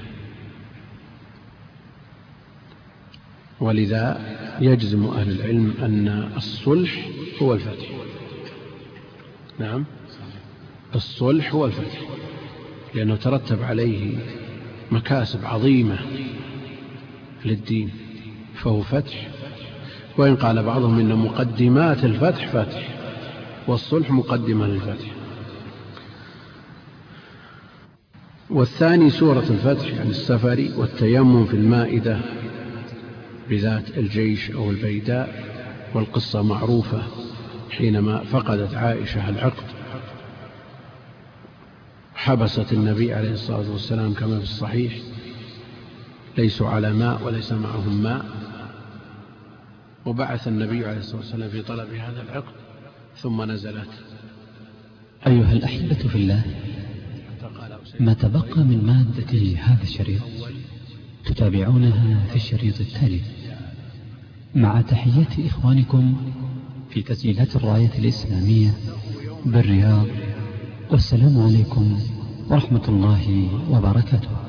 Speaker 3: ولذا يجزم أهل العلم أن الصلح هو الفتح. نعم، الصلح هو الفتح، لأنه ترتب عليه مكاسب عظيمة للدين، فهو فتح. وإن قال بعضهم إن مقدمات الفتح فتح، والصلح مقدمة للفتح. والثاني سورة الفتح يعني السفري، والتيمم في المائدة بذات الجيش أو البيداء. والقصة معروفة، حينما فقدت عائشة العقد حبست النبي عليه الصلاة والسلام كما في الصحيح، ليسوا على ماء وليس معهم ماء، وبعث النبي عليه الصلاة والسلام في طلب هذا العقد، ثم نزلت.
Speaker 1: أيها الأحبة في الله، ما تبقى من مادة هذا الشريط تتابعونها في الشريط التالي، مع تحيات إخوانكم في تسجيلات الراية الإسلامية بالرياض. والسلام عليكم ورحمة الله وبركاته.